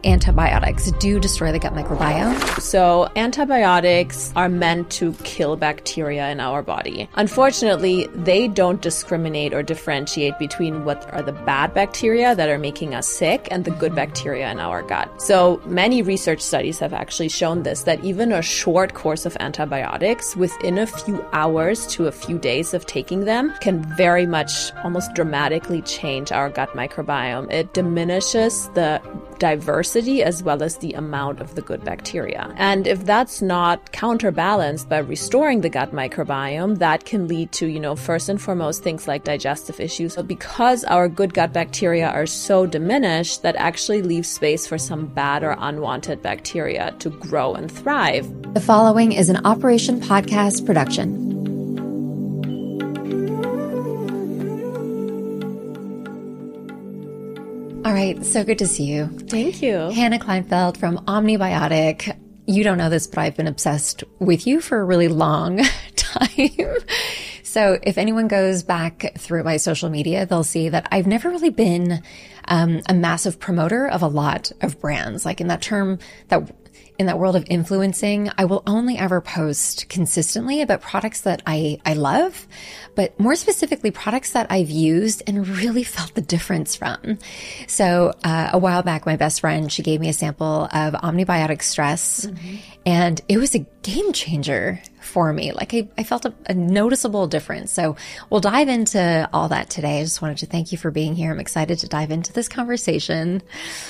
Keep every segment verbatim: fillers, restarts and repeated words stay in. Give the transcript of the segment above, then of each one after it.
antibiotics do destroy the gut microbiome. So antibiotics are meant to kill bacteria in our body. Unfortunately, they don't discriminate or differentiate between what are the bad bacteria that are making us sick and the good bacteria in our gut. So many research studies have actually shown this, that even a short course of antibiotics within a few hours to a few days of taking them can very much, almost dramatically change our gut microbiome. It diminishes the diversity as well as the amount of the good bacteria. And if that's not counterbalanced by restoring the gut microbiome, that can lead to, you know, first and foremost, things like digestive issues. So because our good gut bacteria are so diminished, that actually leaves space for some bad or unwanted bacteria to grow and thrive. The following is an Operation Podcast production. All right, so good to see you. Thank you. Hannah Kleinfeld from Omnibiotic. You don't know this, but I've been obsessed with you for a really long time. So if anyone goes back through my social media, they'll see that I've never really been um, a massive promoter of a lot of brands. Like in that term, that in that world of influencing, I will only ever post consistently about products that I, I love, but more specifically, products that I've used and really felt the difference from. So uh, a while back, my best friend, she gave me a sample of Omnibiotic Stress, mm-hmm. and it was a game changer for me. Like I, I felt a, a noticeable difference. So we'll dive into all that today. I just wanted to thank you for being here. I'm excited to dive into this conversation.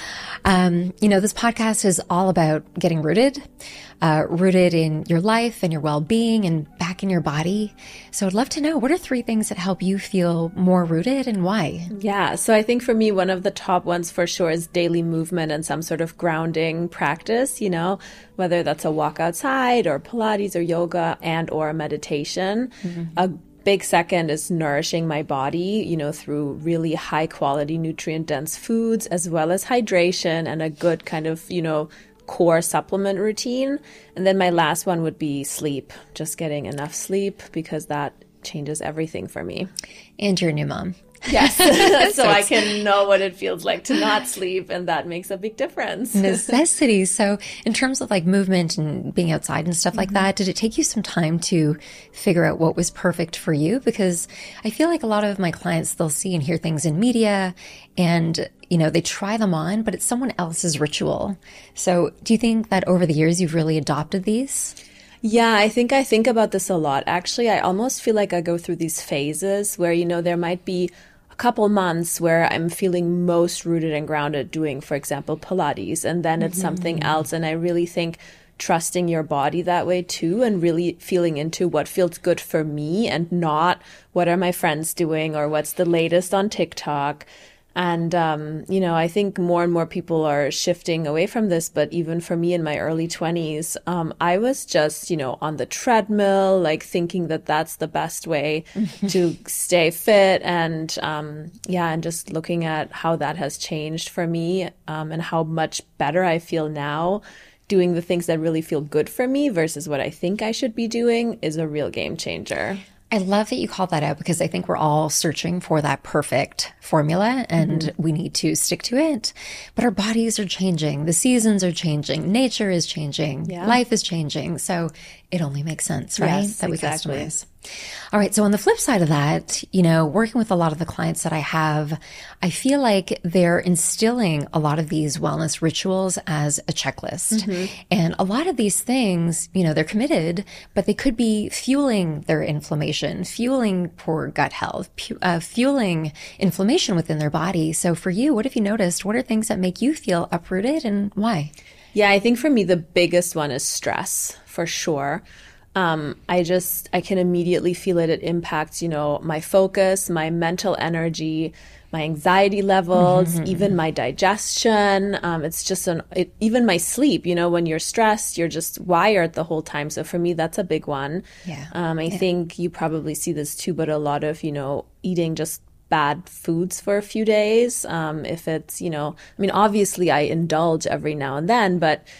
Um, you know, this podcast is all about getting rooted, uh, rooted in your life and your well-being and back in your body. So I'd love to know, what are three things that help you feel more rooted and why? Yeah. So I think for me, one of the top ones for sure is daily movement and some sort of grounding practice, you know, whether that's a walk outside or Pilates or yoga and or a meditation. Mm-hmm. A big second is nourishing my body, you know, through really high quality nutrient dense foods, as well as hydration and a good kind of, you know, core supplement routine. And then my last one would be sleep, just getting enough sleep, because that changes everything for me. And you're a new mom. Yes. so, so I can know what it feels like to not sleep, and that makes a big difference. Necessity. So in terms of like movement and being outside and stuff like mm-hmm. that, did it take you some time to figure out what was perfect for you? Because I feel like a lot of my clients, they'll see and hear things in media and, you know, they try them on, but it's someone else's ritual. So do you think that over the years you've really adopted these? Yeah, I think I think about this a lot. Actually, I almost feel like I go through these phases where, you know, there might be a couple months where I'm feeling most rooted and grounded doing, for example, Pilates, and then it's mm-hmm. something else. And I really think trusting your body that way too, and really feeling into what feels good for me and not what are my friends doing or what's the latest on TikTok. And, um, you know, I think more and more people are shifting away from this. But even for me in my early twenties, um, I was just, you know, on the treadmill, like thinking that that's the best way to stay fit. And, um, yeah, and just looking at how that has changed for me, um, and how much better I feel now doing the things that really feel good for me versus what I think I should be doing is a real game changer. I love that you called that out, because I think we're all searching for that perfect formula and mm-hmm. we need to stick to it. But our bodies are changing. The seasons are changing. Nature is changing. Yeah. Life is changing. So it only makes sense, right? Yes, that exactly. we customize. All right. So on the flip side of that, you know, working with a lot of the clients that I have, I feel like they're instilling a lot of these wellness rituals as a checklist. Mm-hmm. And a lot of these things, you know, they're committed, but they could be fueling their inflammation, fueling poor gut health, pu- uh, fueling inflammation within their body. So for you, what have you noticed? What are things that make you feel uprooted and why? Yeah, I think for me, the biggest one is stress, for sure. Um, I just, I can immediately feel it. It impacts, you know, my focus, my mental energy, my anxiety levels, mm-hmm. even my digestion. Um, it's just an, it, even my sleep, you know, when you're stressed, you're just wired the whole time. So for me, that's a big one. Yeah. Um, I yeah. think you probably see this too, but a lot of, you know, eating just bad foods for a few days. Um, if it's, you know, I mean, obviously I indulge every now and then, but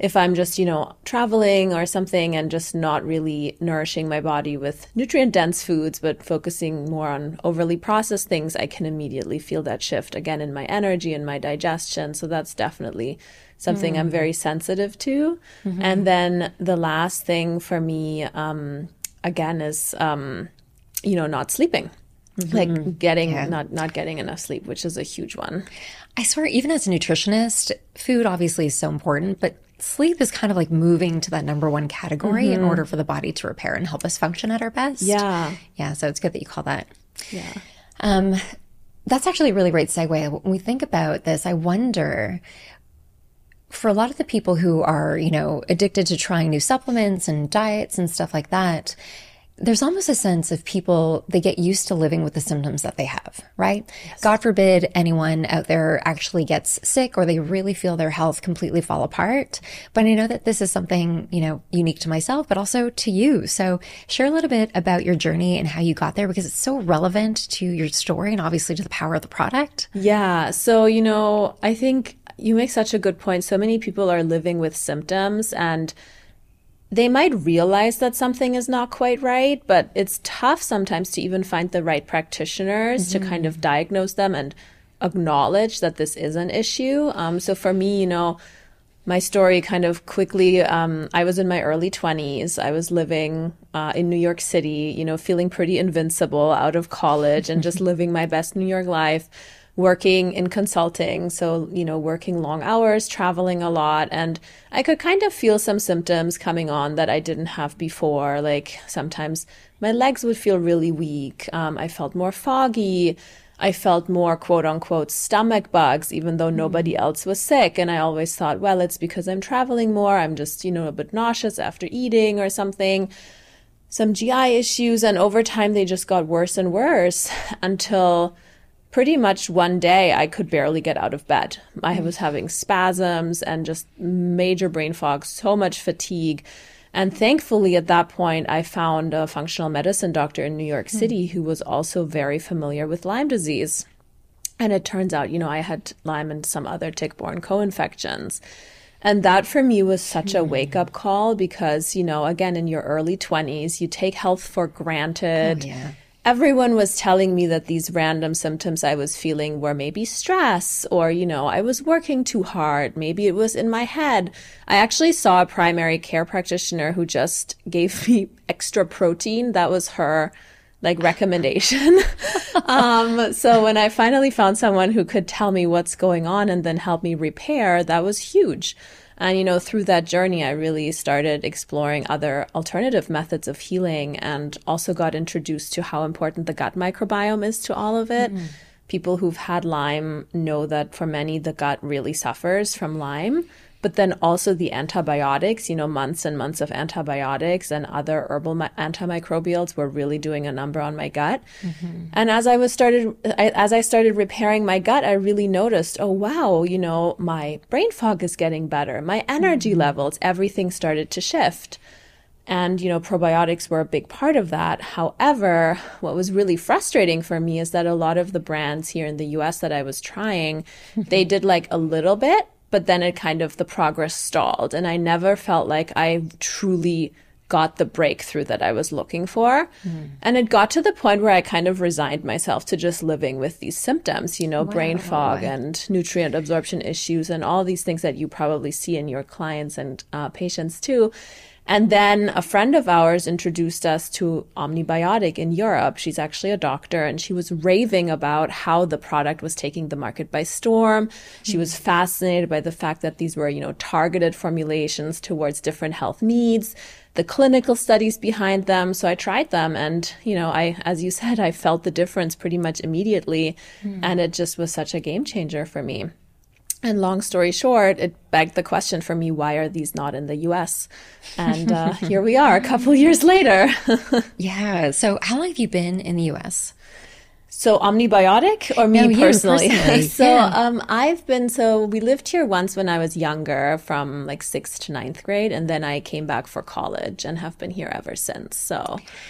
if I'm just, you know, traveling or something and just not really nourishing my body with nutrient dense foods, but focusing more on overly processed things, I can immediately feel that shift again in my energy and my digestion. So that's definitely something mm. I'm very sensitive to. Mm-hmm. And then the last thing for me, um, again, is, um, you know, not sleeping. Mm-hmm. Like getting, yeah. not, not getting enough sleep, which is a huge one. I swear, even as a nutritionist, food obviously is so important, but sleep is kind of like moving to that number one category mm-hmm. in order for the body to repair and help us function at our best. Yeah. Yeah. So it's good that you call that. Yeah. Um, that's actually a really great segue. When we think about this, I wonder, for a lot of the people who are, you know, addicted to trying new supplements and diets and stuff like that, there's almost a sense of people, they get used to living with the symptoms that they have, right? Yes. God forbid anyone out there actually gets sick or they really feel their health completely fall apart. But I know that this is something, you know, unique to myself, but also to you. So share a little bit about your journey and how you got there, because it's so relevant to your story and obviously to the power of the product. Yeah. So, you know, I think you make such a good point. So many people are living with symptoms and they might realize that something is not quite right, but it's tough sometimes to even find the right practitioners mm-hmm. to kind of diagnose them and acknowledge that this is an issue. Um, so for me, you know, my story kind of quickly, um, I was in my early twenties. I was living uh, in New York City, you know, feeling pretty invincible out of college and just living my best New York life, working in consulting. So, you know, working long hours, traveling a lot. And I could kind of feel some symptoms coming on that I didn't have before. Like sometimes my legs would feel really weak. Um, I felt more foggy. I felt more quote unquote stomach bugs, even though nobody else was sick. And I always thought, well, it's because I'm traveling more. I'm just, you know, a bit nauseous after eating or something. Some G I issues. And over time, they just got worse and worse until pretty much one day I could barely get out of bed. I was having spasms and just major brain fog, so much fatigue. And thankfully, at that point, I found a functional medicine doctor in New York City who was also very familiar with Lyme disease. And it turns out, you know, I had Lyme and some other tick-borne co-infections. And that for me was such a wake-up call because, you know, again, in your early twenties, you take health for granted. Oh, yeah. Everyone was telling me that these random symptoms I was feeling were maybe stress or, you know, I was working too hard. Maybe it was in my head. I actually saw a primary care practitioner who just gave me extra protein. That was her like recommendation. um, so when I finally found someone who could tell me what's going on and then help me repair, that was huge. And, you know, through that journey, I really started exploring other alternative methods of healing and also got introduced to how important the gut microbiome is to all of it. Mm. People who've had Lyme know that for many, the gut really suffers from Lyme. But then also the antibiotics, you know, months and months of antibiotics and other herbal mi- antimicrobials were really doing a number on my gut. Mm-hmm. And as I was started, I, as I started repairing my gut, I really noticed, oh, wow, you know, my brain fog is getting better. My energy mm-hmm. levels, everything started to shift. And, you know, probiotics were a big part of that. However, what was really frustrating for me is that a lot of the brands here in the U S that I was trying, they did like a little bit, but then it kind of, the progress stalled. And I never felt like I truly got the breakthrough that I was looking for. Mm. And it got to the point where I kind of resigned myself to just living with these symptoms, you know, wow. brain fog and nutrient absorption issues and all these things that you probably see in your clients and uh, patients too. And then a friend of ours introduced us to Omnibiotic in Europe. She's actually a doctor, and she was raving about how the product was taking the market by storm. She was fascinated by the fact that these were, you know, targeted formulations towards different health needs, the clinical studies behind them. So I tried them, and, you know, I, as you said, I felt the difference pretty much immediately, mm. and it just was such a game changer for me. And long story short, it begged the question for me, why are these not in the U S? And uh, here we are a couple years later. Yeah. So how long have you been in the U S? So Omnibiotic or me no, personally? personally. so yeah. um, I've been, so we lived here once when I was younger from like sixth to ninth grade. And then I came back for college and have been here ever since. So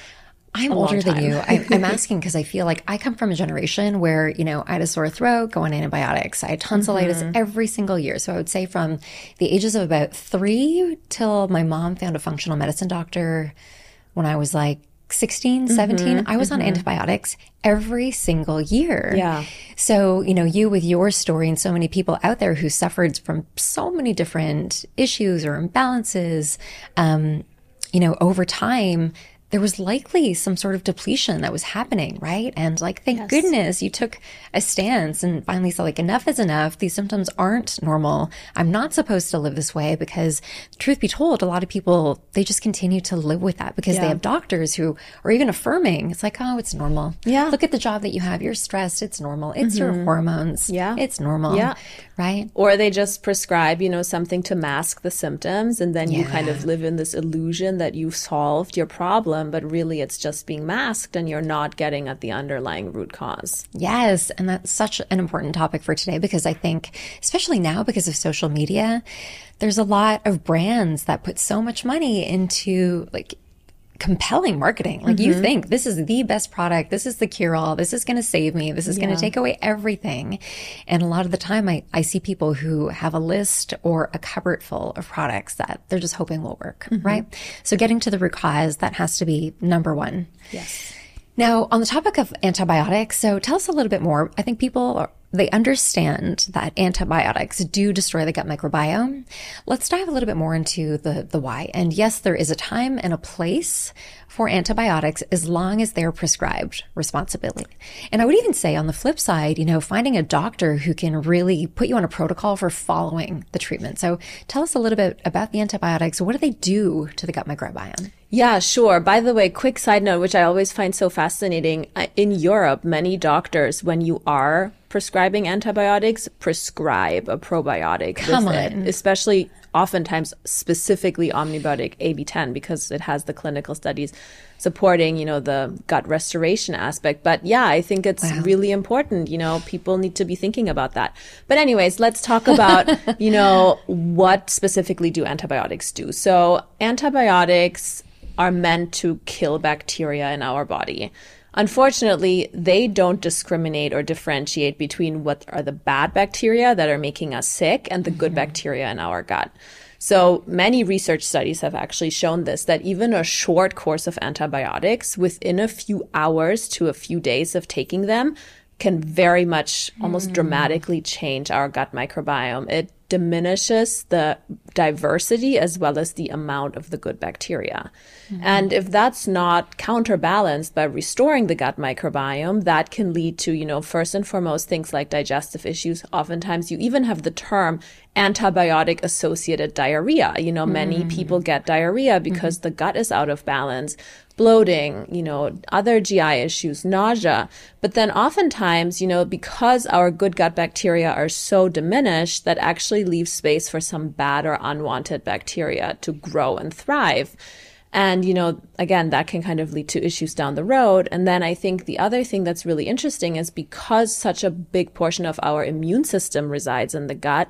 I'm older than you. I, I'm asking because I feel like I come from a generation where, you know, I had a sore throat, go on antibiotics. I had tonsillitis mm-hmm. every single year. So I would say from the ages of about three till my mom found a functional medicine doctor when I was like sixteen, seventeen, mm-hmm, I was mm-hmm. on antibiotics every single year. Yeah. So, you know, you with your story and so many people out there who suffered from so many different issues or imbalances, um, you know, over time, there was likely some sort of depletion that was happening, right? And like, thank yes. goodness you took a stance and finally said, like, enough is enough. These symptoms aren't normal. I'm not supposed to live this way, because truth be told, a lot of people, they just continue to live with that because yeah. they have doctors who are even affirming. It's like, oh, it's normal. Yeah. Look at the job that you have. You're stressed. It's normal. It's mm-hmm. your hormones. Yeah. It's normal. Yeah. Right. Or they just prescribe, you know, something to mask the symptoms. And then yeah. you kind of live in this illusion that you've solved your problem, but really it's just being masked and you're not getting at the underlying root cause. Yes. And that's such an important topic for today, because I think, especially now because of social media, there's a lot of brands that put so much money into like compelling marketing. Like mm-hmm. you think this is the best product. This is the cure all. This is going to save me. This is yeah. going to take away everything. And a lot of the time I, I see people who have a list or a cupboard full of products that they're just hoping will work. Mm-hmm. Right. So getting to the root cause, that has to be number one. Yes. Now, on the topic of antibiotics, so tell us a little bit more. I think people are, they understand that antibiotics do destroy the gut microbiome. Let's dive a little bit more into the, the why. And yes, there is a time and a place for antibiotics as long as they're prescribed responsibly. And I would even say on the flip side, you know, finding a doctor who can really put you on a protocol for following the treatment. So tell us a little bit about the antibiotics. What do they do to the gut microbiome? Yeah, sure. By the way, quick side note, which I always find so fascinating. In Europe, many doctors, when you are prescribing antibiotics, prescribe a probiotic Come with on. it, especially oftentimes specifically Omnibiotic A B ten, because it has the clinical studies supporting, you know, the gut restoration aspect. But yeah, I think it's wow. really important. You know, people need to be thinking about that. But anyways, let's talk about, you know, what specifically do antibiotics do? So antibiotics are meant to kill bacteria in our body. Unfortunately, they don't discriminate or differentiate between what are the bad bacteria that are making us sick and the mm-hmm. good bacteria in our gut. So many research studies have actually shown this, that even a short course of antibiotics within a few hours to a few days of taking them can very much, almost mm. dramatically change our gut microbiome. It diminishes the diversity as well as the amount of the good bacteria. Mm-hmm. And if that's not counterbalanced by restoring the gut microbiome, that can lead to, you know, first and foremost, things like digestive issues. Oftentimes you even have the term antibiotic associated diarrhea. You know, many mm-hmm. people get diarrhea because mm-hmm. the gut is out of balance. Bloating, you know, other G I issues, nausea. But then oftentimes, you know, because our good gut bacteria are so diminished, that actually leaves space for some bad or unwanted bacteria to grow and thrive. And, you know, again, that can kind of lead to issues down the road. And then I think the other thing that's really interesting is because such a big portion of our immune system resides in the gut,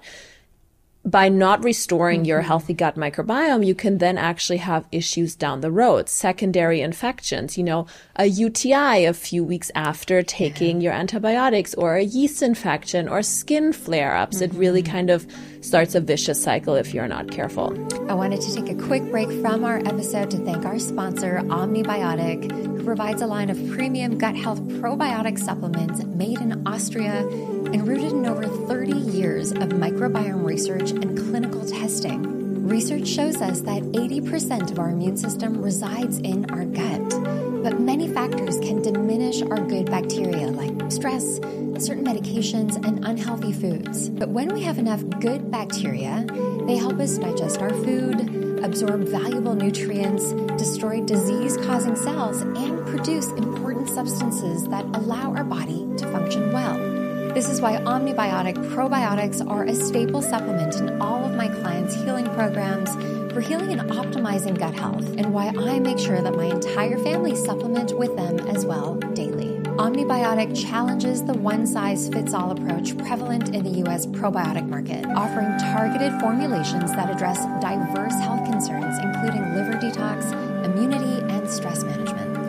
by not restoring mm-hmm. your healthy gut microbiome, you can then actually have issues down the road, secondary infections, you know, a U T I a few weeks after taking yeah. your antibiotics, or a yeast infection or skin flare-ups. Mm-hmm. It really kind of starts a vicious cycle if you're not careful. I wanted to take a quick break from our episode to thank our sponsor, Omnibiotic, who provides a line of premium gut health probiotic supplements made in Austria and rooted in over thirty years of microbiome research and clinical testing. Research shows us that eighty percent of our immune system resides in our gut, but many factors can diminish our good bacteria, like stress, certain medications, and unhealthy foods. But when we have enough good bacteria, they help us digest our food, absorb valuable nutrients, destroy disease-causing cells, and produce important substances that allow our body to function well. This is why Omnibiotic probiotics are a staple supplement in all of my clients' healing programs for healing and optimizing gut health, and why I make sure that my entire family supplement with them as well daily. Omnibiotic challenges the one-size-fits-all approach prevalent in the U S probiotic market, offering targeted formulations that address diverse health concerns, including liver detox, immunity, and stress management.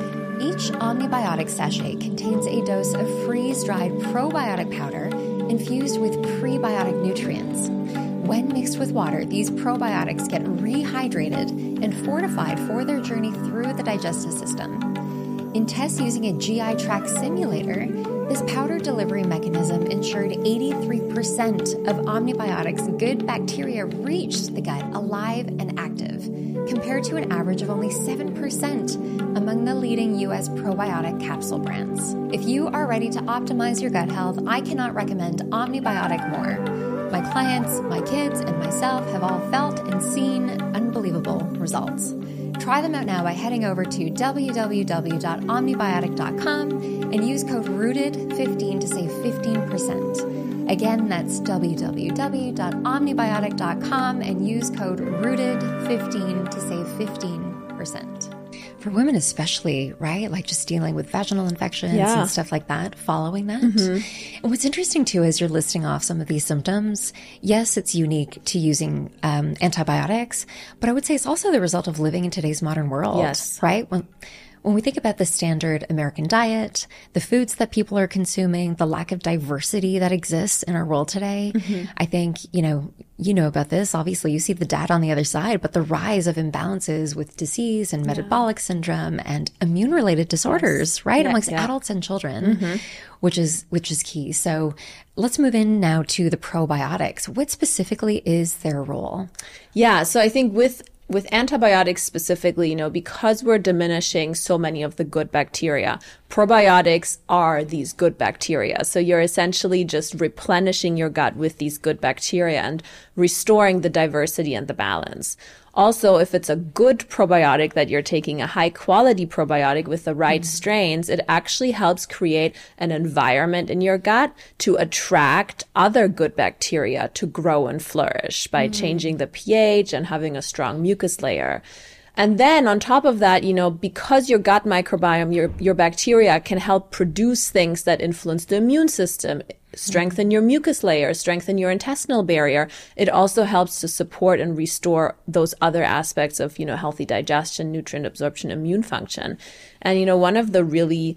Each Omnibiotic sachet contains a dose of freeze-dried probiotic powder infused with prebiotic nutrients. When mixed with water, these probiotics get rehydrated and fortified for their journey through the digestive system. In tests using a G I tract simulator, this powder delivery mechanism ensured eighty-three percent of Omnibiotic's good bacteria reached the gut alive and active, compared to an average of only seven percent among the leading U S probiotic capsule brands. If you are ready to optimize your gut health, I cannot recommend Omnibiotic more. My clients, my kids, and myself have all felt and seen unbelievable results. Try them out now by heading over to w w w dot omnibiotic dot com and use code rooted fifteen to save fifteen percent. Again, that's w w w dot omnibiotic dot com and use code rooted fifteen to save fifteen percent. For women especially, right? Like just dealing with vaginal infections yeah. and stuff like that, following that. Mm-hmm. And what's interesting too, is you're listing off some of these symptoms. Yes, it's unique to using um, antibiotics, but I would say it's also the result of living in today's modern world, yes. right? When, when we think about the standard American diet, the foods that people are consuming, the lack of diversity that exists in our world today, mm-hmm. I think, you know, you know about this. Obviously, you see the data on the other side, but the rise of imbalances with disease and metabolic yeah. syndrome and immune-related disorders, yes. right, yeah, amongst yeah. adults and children, mm-hmm. which is which is key. So let's move in now to the probiotics. What specifically is their role? Yeah, so I think with With antibiotics specifically, you know, because we're diminishing so many of the good bacteria, probiotics are these good bacteria. So you're essentially just replenishing your gut with these good bacteria and restoring the diversity and the balance. Also, if it's a good probiotic that you're taking, a high quality probiotic with the right mm-hmm. strains, it actually helps create an environment in your gut to attract other good bacteria to grow and flourish by mm-hmm. changing the pH and having a strong mucus layer. And then on top of that, you know, because your gut microbiome, your, your bacteria can help produce things that influence the immune system, strengthen your mucus layer, strengthen your intestinal barrier. It also helps to support and restore those other aspects of, you know, healthy digestion, nutrient absorption, immune function. And, you know, one of the really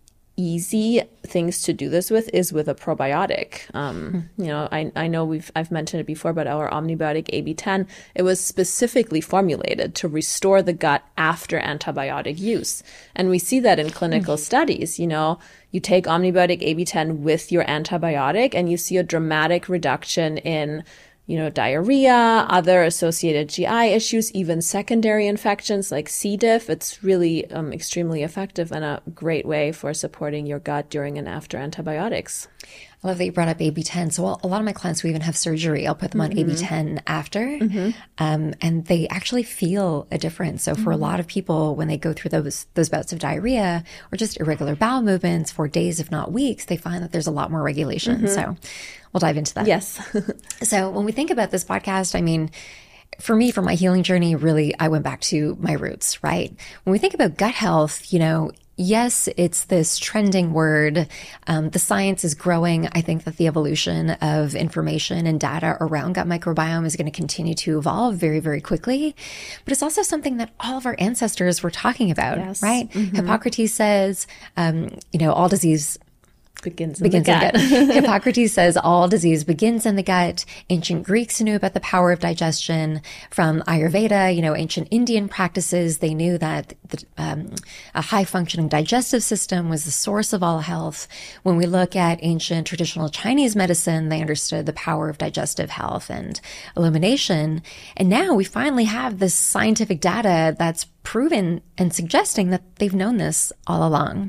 easy things to do this with is with a probiotic. Um, you know, I, I know we've, I've mentioned it before, but our Omnibiotic A B ten, it was specifically formulated to restore the gut after antibiotic use. And we see that in clinical mm-hmm. studies. You know, you take Omnibiotic A B ten with your antibiotic and you see a dramatic reduction in, you know, diarrhea, other associated G I issues, even secondary infections like C. diff. It's really um, extremely effective and a great way for supporting your gut during and after antibiotics. I love that you brought up A B ten. So well, a lot of my clients who even have surgery, I'll put them mm-hmm. on A B ten after, mm-hmm. um, and they actually feel a difference. So for mm-hmm. a lot of people, when they go through those those bouts of diarrhea or just irregular bowel movements for days, if not weeks, they find that there's a lot more regulation. Mm-hmm. So we'll dive into that. Yes. So when we think about this podcast, I mean, for me, for my healing journey, really, I went back to my roots, right? When we think about gut health, you know, yes, it's this trending word. Um, the science is growing. I think that the evolution of information and data around gut microbiome is going to continue to evolve very, very quickly. But it's also something that all of our ancestors were talking about, yes. right? Mm-hmm. Hippocrates says, um, you know, all disease Begins in begins the gut. In the gut. Hippocrates says all disease begins in the gut. Ancient Greeks knew about the power of digestion. From Ayurveda, you know, ancient Indian practices, they knew that the, um, a high functioning digestive system was the source of all health. When we look at ancient traditional Chinese medicine, they understood the power of digestive health and elimination. And now we finally have this scientific data that's proven and suggesting that they've known this all along.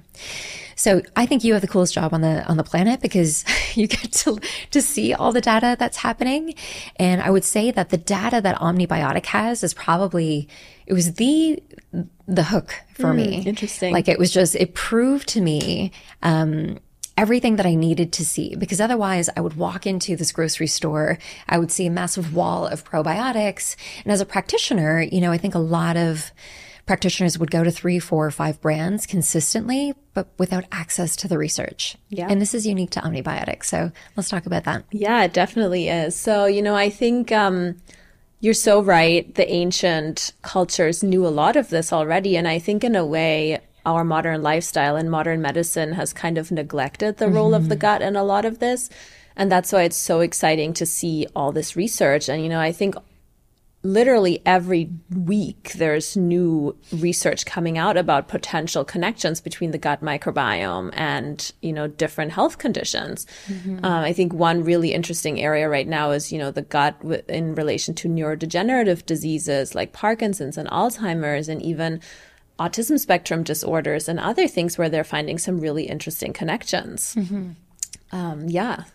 So I think you have the coolest job on the on the planet because you get to to see all the data that's happening. And I would say that the data that Omnibiotic has is probably, it was the the hook for mm, me. Interesting. Like it was just, it proved to me um, everything that I needed to see, because otherwise I would walk into this grocery store, I would see a massive wall of probiotics. And as a practitioner, you know, I think a lot of practitioners would go to three, four, or five brands consistently, but without access to the research. Yeah. And this is unique to Omnibiotic. So let's talk about that. Yeah, it definitely is. So, you know, I think um, you're so right. The ancient cultures knew a lot of this already. And I think in a way, our modern lifestyle and modern medicine has kind of neglected the role mm-hmm. of the gut in a lot of this. And that's why it's so exciting to see all this research. And, you know, I think literally every week there's new research coming out about potential connections between the gut microbiome and, you know, different health conditions. Mm-hmm. Um, I think one really interesting area right now is, you know, the gut w- in relation to neurodegenerative diseases like Parkinson's and Alzheimer's and even autism spectrum disorders and other things where they're finding some really interesting connections. Mm-hmm. Um, yeah.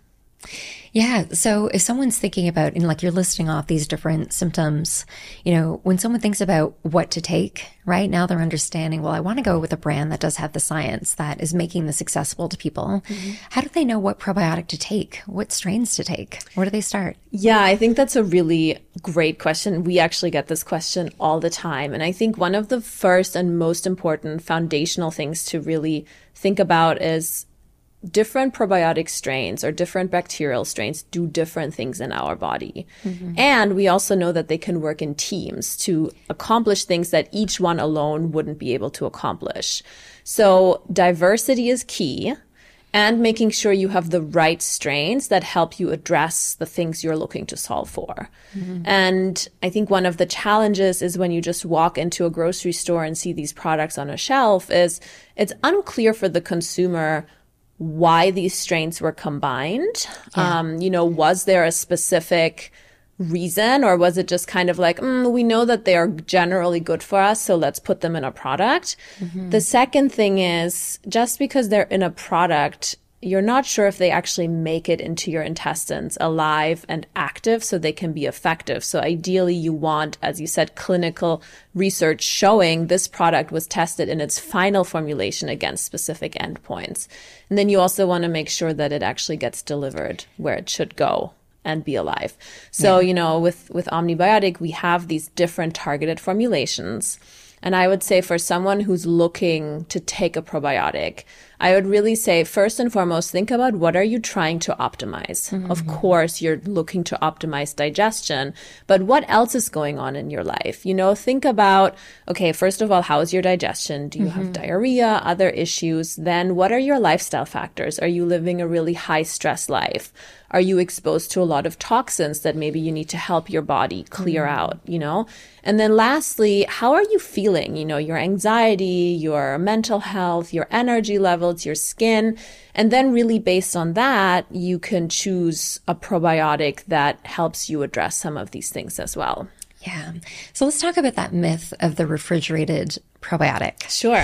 Yeah. So if someone's thinking about, and like you're listing off these different symptoms, you know, when someone thinks about what to take, right now they're understanding, well, I want to go with a brand that does have the science that is making this accessible to people. Mm-hmm. How do they know what probiotic to take? What strains to take? Where do they start? Yeah, I think that's a really great question. We actually get this question all the time. And I think one of the first and most important foundational things to really think about is different probiotic strains or different bacterial strains do different things in our body. Mm-hmm. And we also know that they can work in teams to accomplish things that each one alone wouldn't be able to accomplish. So diversity is key, and making sure you have the right strains that help you address the things you're looking to solve for. Mm-hmm. And I think one of the challenges is when you just walk into a grocery store and see these products on a shelf is it's unclear for the consumer why these strains were combined. Yeah. Um, you know, was there a specific reason, or was it just kind of like, mm, we know that they are generally good for us, so let's put them in a product? Mm-hmm. The second thing is, just because they're in a product, you're not sure if they actually make it into your intestines alive and active so they can be effective. So ideally you want, as you said, clinical research showing this product was tested in its final formulation against specific endpoints. And then you also want to make sure that it actually gets delivered where it should go and be alive. So, yeah. you know, with, with Omnibiotic, we have these different targeted formulations. And I would say for someone who's looking to take a probiotic, I would really say, first and foremost, think about what are you trying to optimize? Mm-hmm. Of course, you're looking to optimize digestion, but what else is going on in your life? You know, think about, okay, first of all, how is your digestion? Do you mm-hmm. have diarrhea, other issues? Then what are your lifestyle factors? Are you living a really high stress life? Are you exposed to a lot of toxins that maybe you need to help your body clear mm-hmm. out, you know? And then lastly, how are you feeling? You know, your anxiety, your mental health, your energy levels, your skin. And then really based on that, you can choose a probiotic that helps you address some of these things as well. Yeah. So let's talk about that myth of the refrigerated probiotic. Sure.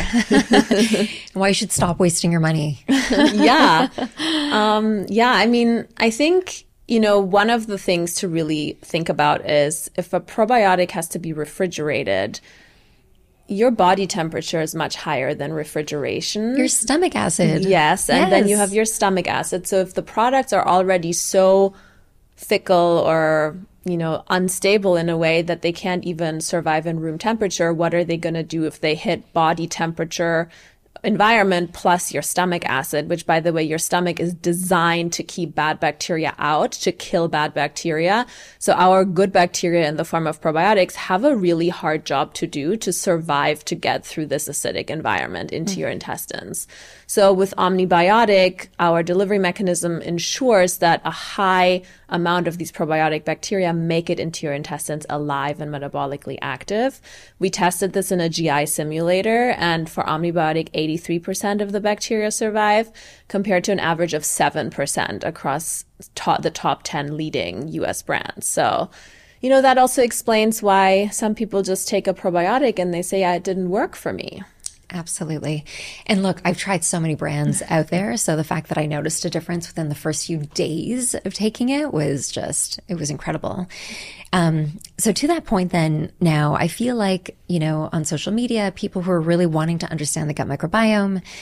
Why you should stop wasting your money. yeah. Um, yeah. I mean, I think, you know, one of the things to really think about is if a probiotic has to be refrigerated, your body temperature is much higher than refrigeration. Your stomach acid. Yes. And yes. then you have your stomach acid. So if the products are already so fickle or, you know, unstable in a way that they can't even survive in room temperature, what are they going to do if they hit body temperature environment plus your stomach acid, which, by the way, your stomach is designed to keep bad bacteria out, to kill bad bacteria. So our good bacteria in the form of probiotics have a really hard job to do to survive, to get through this acidic environment into mm-hmm. your intestines. So with Omnibiotic, our delivery mechanism ensures that a high amount of these probiotic bacteria make it into your intestines alive and metabolically active. We tested this in a G I simulator, and for Omnibiotic, eighty-three percent of the bacteria survive, compared to an average of seven percent across to- the top ten leading U S brands. So, you know, that also explains why some people just take a probiotic and they say, yeah, it didn't work for me. Absolutely. And look, I've tried so many brands out there. So the fact that I noticed a difference within the first few days of taking it was just, it was incredible. Um, so to that point then, now I feel like, you know, on social media, people who are really wanting to understand the gut microbiome,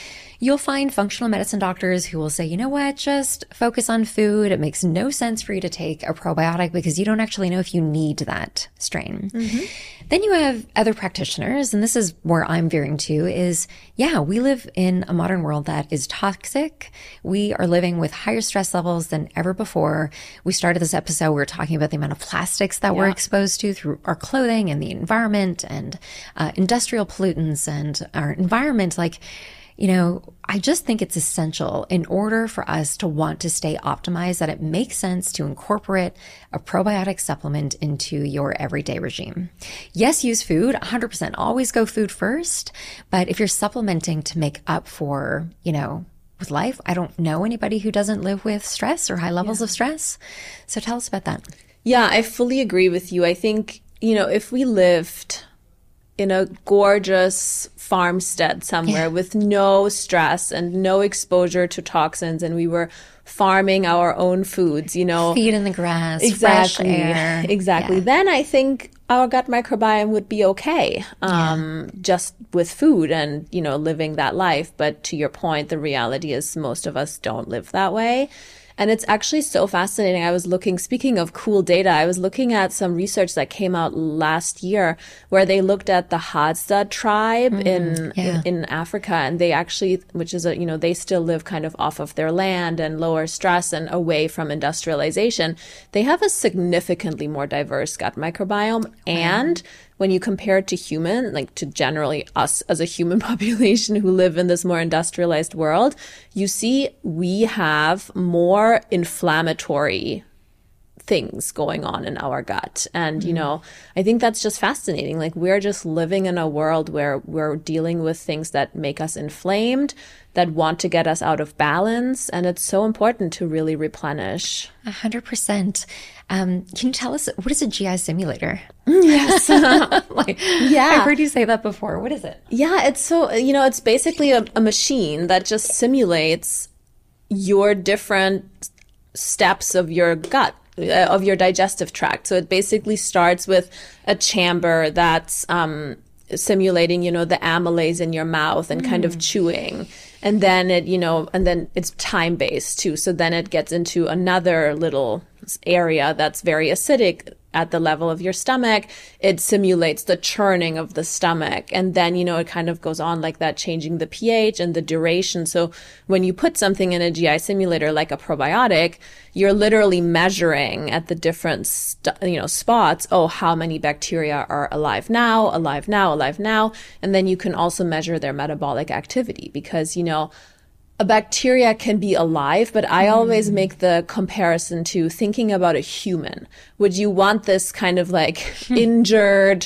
you'll find functional medicine doctors who will say, you know what, just focus on food. It makes no sense for you to take a probiotic because you don't actually know if you need that strain. Mm-hmm. Then you have other practitioners, and this is where I'm veering to, is, yeah, we live in a modern world that is toxic. We are living with higher stress levels than ever before. We started this episode, we were talking about the amount of plastics that yeah. we're exposed to through our clothing and the environment and uh, industrial pollutants and our environment. Like, you know, I just think it's essential in order for us to want to stay optimized that it makes sense to incorporate a probiotic supplement into your everyday regime. Yes, use food, one hundred percent. Always go food first. But if you're supplementing to make up for, you know, with life, I don't know anybody who doesn't live with stress or high levels yeah. of stress. So tell us about that. Yeah, I fully agree with you. I think, you know, if we lived in a gorgeous farmstead somewhere yeah. with no stress and no exposure to toxins, and we were farming our own foods, you know. Feet in the grass, exactly, fresh air. Exactly. Yeah. Then I think our gut microbiome would be okay, um, yeah. just with food and, you know, living that life. But to your point, the reality is most of us don't live that way. And it's actually so fascinating. I was looking, speaking of cool data, I was looking at some research that came out last year where they looked at the Hadza tribe mm, in, yeah. in in Africa. And they actually, which is, a you know, they still live kind of off of their land and lower stress and away from industrialization. They have a significantly more diverse gut microbiome. Wow. And when you compare it to human, like to generally us as a human population who live in this more industrialized world, you see we have more inflammatory things going on in our gut. And, mm-hmm. you know, I think that's just fascinating. Like, we're just living in a world where we're dealing with things that make us inflamed, that want to get us out of balance. And it's so important to really replenish. A hundred percent. Um, can you tell us, what is a G I simulator? Yes. like, yeah. I've heard you say that before. What is it? Yeah, it's so, you know, it's basically a, a machine that just simulates your different steps of your gut, uh, of your digestive tract. So it basically starts with a chamber that's um, simulating, you know, the amylase in your mouth and mm. kind of chewing. And then it, you know, and then it's time-based too. So then it gets into another little area that's very acidic at the level of your stomach. It simulates the churning of the stomach. And then, you know, it kind of goes on like that, changing the pH and the duration. So when you put something in a G I simulator like a probiotic, you're literally measuring at the different, st- you know, spots, oh, how many bacteria are alive now, alive now, alive now. And then you can also measure their metabolic activity because, you know, a bacteria can be alive, but I always make the comparison to thinking about a human. Would you want this kind of like injured,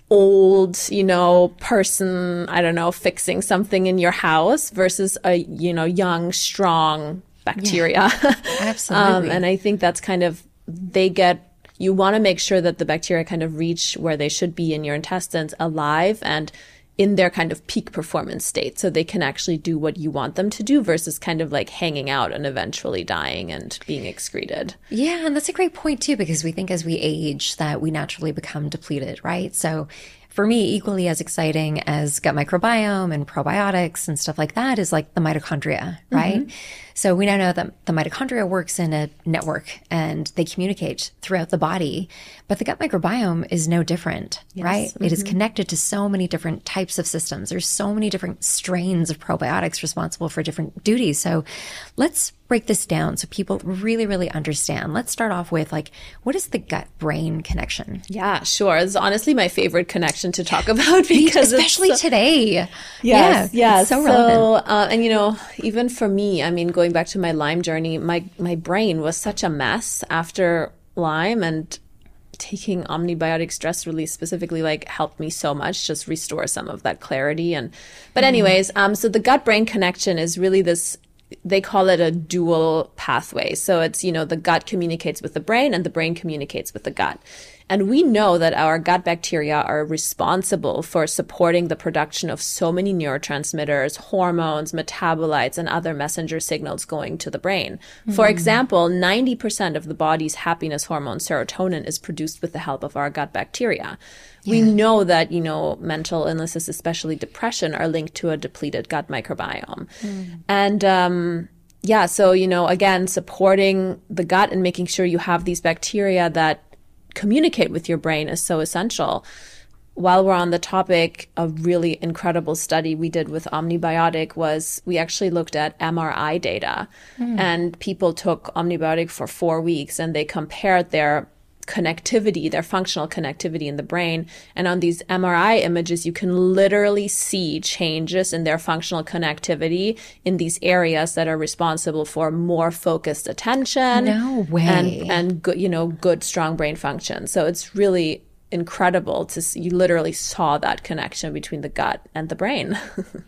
old, you know, person, I don't know, fixing something in your house versus a, you know, young, strong bacteria? Yeah, absolutely. um, and I think that's kind of, they get, you want to make sure that the bacteria kind of reach where they should be in your intestines alive and in their kind of peak performance state, so they can actually do what you want them to do versus kind of like hanging out and eventually dying and being excreted. Yeah, and that's a great point too, because we think as we age that we naturally become depleted, right? So for me, equally as exciting as gut microbiome and probiotics and stuff like that is like the mitochondria, right? Mm-hmm. So we now know that the mitochondria works in a network and they communicate throughout the body, but the gut microbiome is no different, yes. right? Mm-hmm. It is connected to so many different types of systems. There's so many different strains of probiotics responsible for different duties. So let's break this down so people really, really understand. Let's start off with like, what is the gut-brain connection? Yeah, sure. It's honestly my favorite connection to talk about because especially it's so, today. Yes, yeah, yeah. It's so, so relevant. Uh, and you know, even for me, I mean, going back to my Lyme journey, my my brain was such a mess after Lyme, and taking omnibiotic stress release specifically like helped me so much, just restore some of that clarity. And but anyways, mm. um, so the gut-brain connection is really this. They call it a dual pathway. So it's, you know, the gut communicates with the brain and the brain communicates with the gut. And we know that our gut bacteria are responsible for supporting the production of so many neurotransmitters, hormones, metabolites, and other messenger signals going to the brain. Mm-hmm. For example, ninety percent of the body's happiness hormone, serotonin, is produced with the help of our gut bacteria. Yeah. We know that, you know, mental illnesses, especially depression, are linked to a depleted gut microbiome. Mm. And, um, yeah, so, you know, again, supporting the gut and making sure you have these bacteria that communicate with your brain is so essential. While we're on the topic, a really incredible study we did with Omnibiotic was we actually looked at M R I data. Mm. And people took Omnibiotic for four weeks and they compared their connectivity, their functional connectivity in the brain. And on these M R I images, you can literally see changes in their functional connectivity in these areas that are responsible for more focused attention. No way. And, and good, you know, good, strong brain function. So it's really incredible to see. You literally saw that connection between the gut and the brain.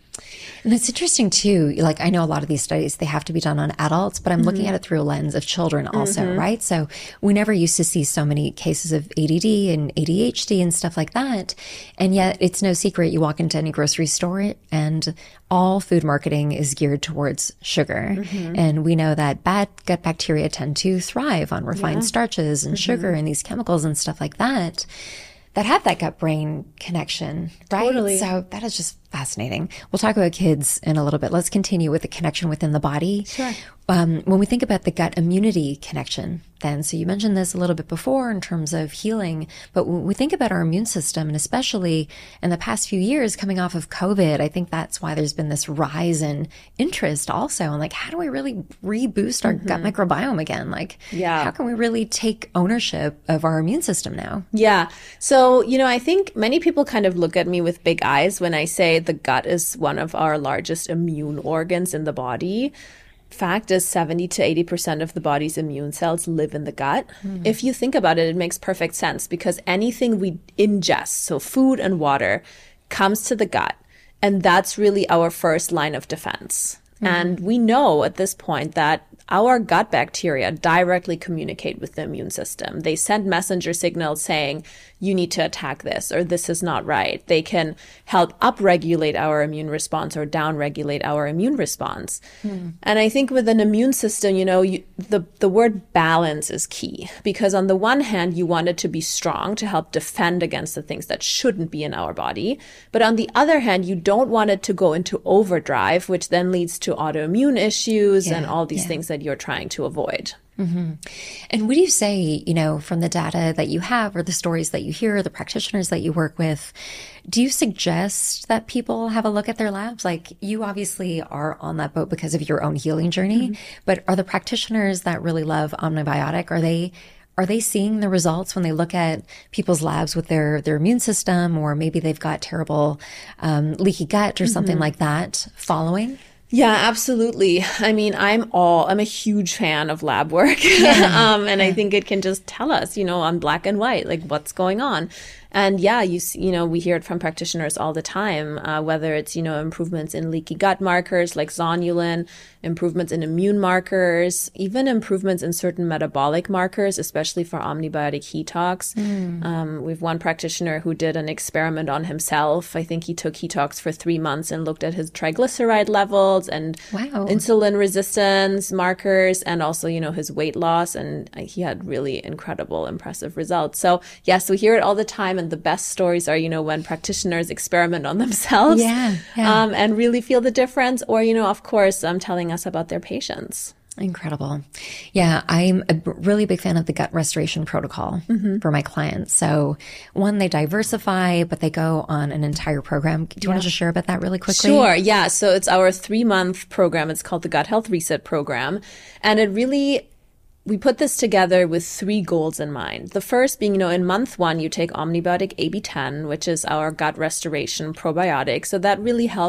And it's interesting too, like I know a lot of these studies, they have to be done on adults, but I'm mm-hmm. looking at it through a lens of children also, mm-hmm. right? So we never used to see so many cases of A D D and A D H D and stuff like that. And yet it's no secret, you walk into any grocery store and all food marketing is geared towards sugar. Mm-hmm. And we know that bad gut bacteria tend to thrive on refined yeah. starches and mm-hmm. sugar and these chemicals and stuff like that, that have that gut-brain connection, right? Totally. So that is just fascinating. We'll talk about kids in a little bit. Let's continue with the connection within the body. Sure. Um, when we think about the gut immunity connection, then, so you mentioned this a little bit before in terms of healing, but when we think about our immune system, and especially in the past few years coming off of COVID, I think that's why there's been this rise in interest also in like, how do we really reboost our mm-hmm. gut microbiome again? Like, yeah. how can we really take ownership of our immune system now? Yeah. So, you know, I think many people kind of look at me with big eyes when I say the gut is one of our largest immune organs in the body. Fact is seventy to eighty percent of the body's immune cells live in the gut. Mm. If you think about it, it makes perfect sense because anything we ingest, so food and water, comes to the gut. And that's really our first line of defense. Mm. And we know at this point that our gut bacteria directly communicate with the immune system. They send messenger signals saying, you need to attack this, or this is not right. They can help upregulate our immune response or downregulate our immune response. Hmm. And I think with an immune system, you know, you, the, the word balance is key because on the one hand, you want it to be strong to help defend against the things that shouldn't be in our body. But on the other hand, you don't want it to go into overdrive, which then leads to autoimmune issues yeah, and all these yeah. things that you're trying to avoid. Mm-hmm. And what do you say, you know, from the data that you have or the stories that you hear, the practitioners that you work with, do you suggest that people have a look at their labs? Like you obviously are on that boat because of your own healing journey, mm-hmm. but are the practitioners that really love Omnibiotic, are they Are they seeing the results when they look at people's labs with their, their immune system, or maybe they've got terrible um, leaky gut or mm-hmm. something like that following? Yeah, absolutely. I mean, I'm all, I'm a huge fan of lab work. Yeah. um, and yeah. I think it can just tell us, you know, on black and white, like what's going on. And yeah, you see, you know, we hear it from practitioners all the time, uh, whether it's, you know, improvements in leaky gut markers like zonulin, improvements in immune markers, even improvements in certain metabolic markers, especially for Omnibiotic Hetox. Mm. Um, we have one practitioner who did an experiment on himself. I think he took Hetox for three months and looked at his triglyceride levels and wow. insulin resistance markers and also, you know, his weight loss. And he had really incredible, impressive results. So yes, we hear it all the time. And the best stories are, you know, when practitioners experiment on themselves yeah, yeah. Um, and really feel the difference. Or, you know, of course, um, telling us about their patients. Incredible. Yeah, I'm a really big fan of the gut restoration protocol mm-hmm. for my clients. So one, they diversify, but they go on an entire program. Do you yeah. want to just share about that really quickly? Sure. Yeah. So it's our three month program. It's called the Gut Health Reset Program. And it really we put this together with three goals in mind. The first being, you know, in month one, you take Omnibiotic A B ten, which is our gut restoration probiotic. So that really helps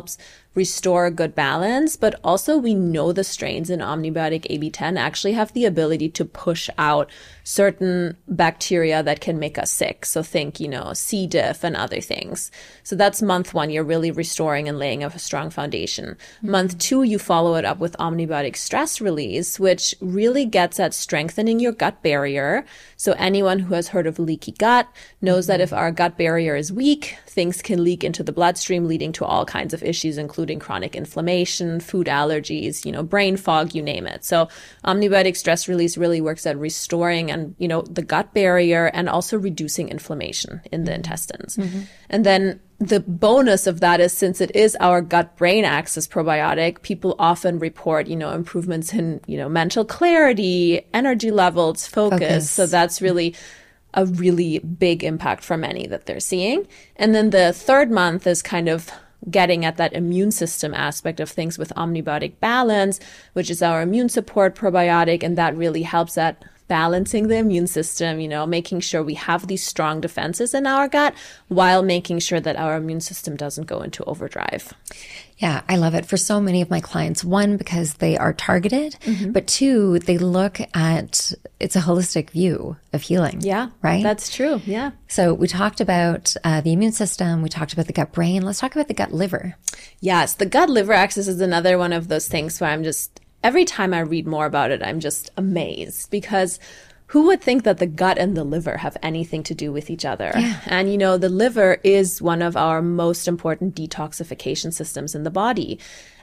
restore a good balance, but also we know the strains in Omnibiotic A B ten actually have the ability to push out certain bacteria that can make us sick. So think, you know, C. diff and other things. So that's month one. You're really restoring and laying a strong foundation. Mm-hmm. Month two, you follow it up with Omnibiotic Stress Release, which really gets at strengthening your gut barrier. So anyone who has heard of leaky gut knows mm-hmm. that if our gut barrier is weak, things can leak into the bloodstream, leading to all kinds of issues, including chronic inflammation, food allergies, you know, brain fog, you name it. So Omnibiotic Stress Release really works at restoring and, you know, the gut barrier and also reducing inflammation in the mm-hmm. intestines. Mm-hmm. And then the bonus of that is, since it is our gut-brain axis probiotic, people often report, you know, improvements in, you know, mental clarity, energy levels, focus. focus. So that's really a really big impact for many that they're seeing. And then the third month is kind of getting at that immune system aspect of things with Omnibiotic Balance, which is our immune support probiotic. And that really helps at balancing the immune system, you know, making sure we have these strong defenses in our gut while making sure that our immune system doesn't go into overdrive. Yeah, I love it for so many of my clients. One, because they are targeted, mm-hmm. but two, they look at, it's a holistic view of healing. Yeah, right? That's true. Yeah. So we talked about uh, the immune system. We talked about the gut brain. Let's talk about the gut liver. Yes, the gut liver axis is another one of those things where I'm just, every time I read more about it, I'm just amazed, because who would think that the gut and the liver have anything to do with each other? Yeah. And, you know, the liver is one of our most important detoxification systems in the body.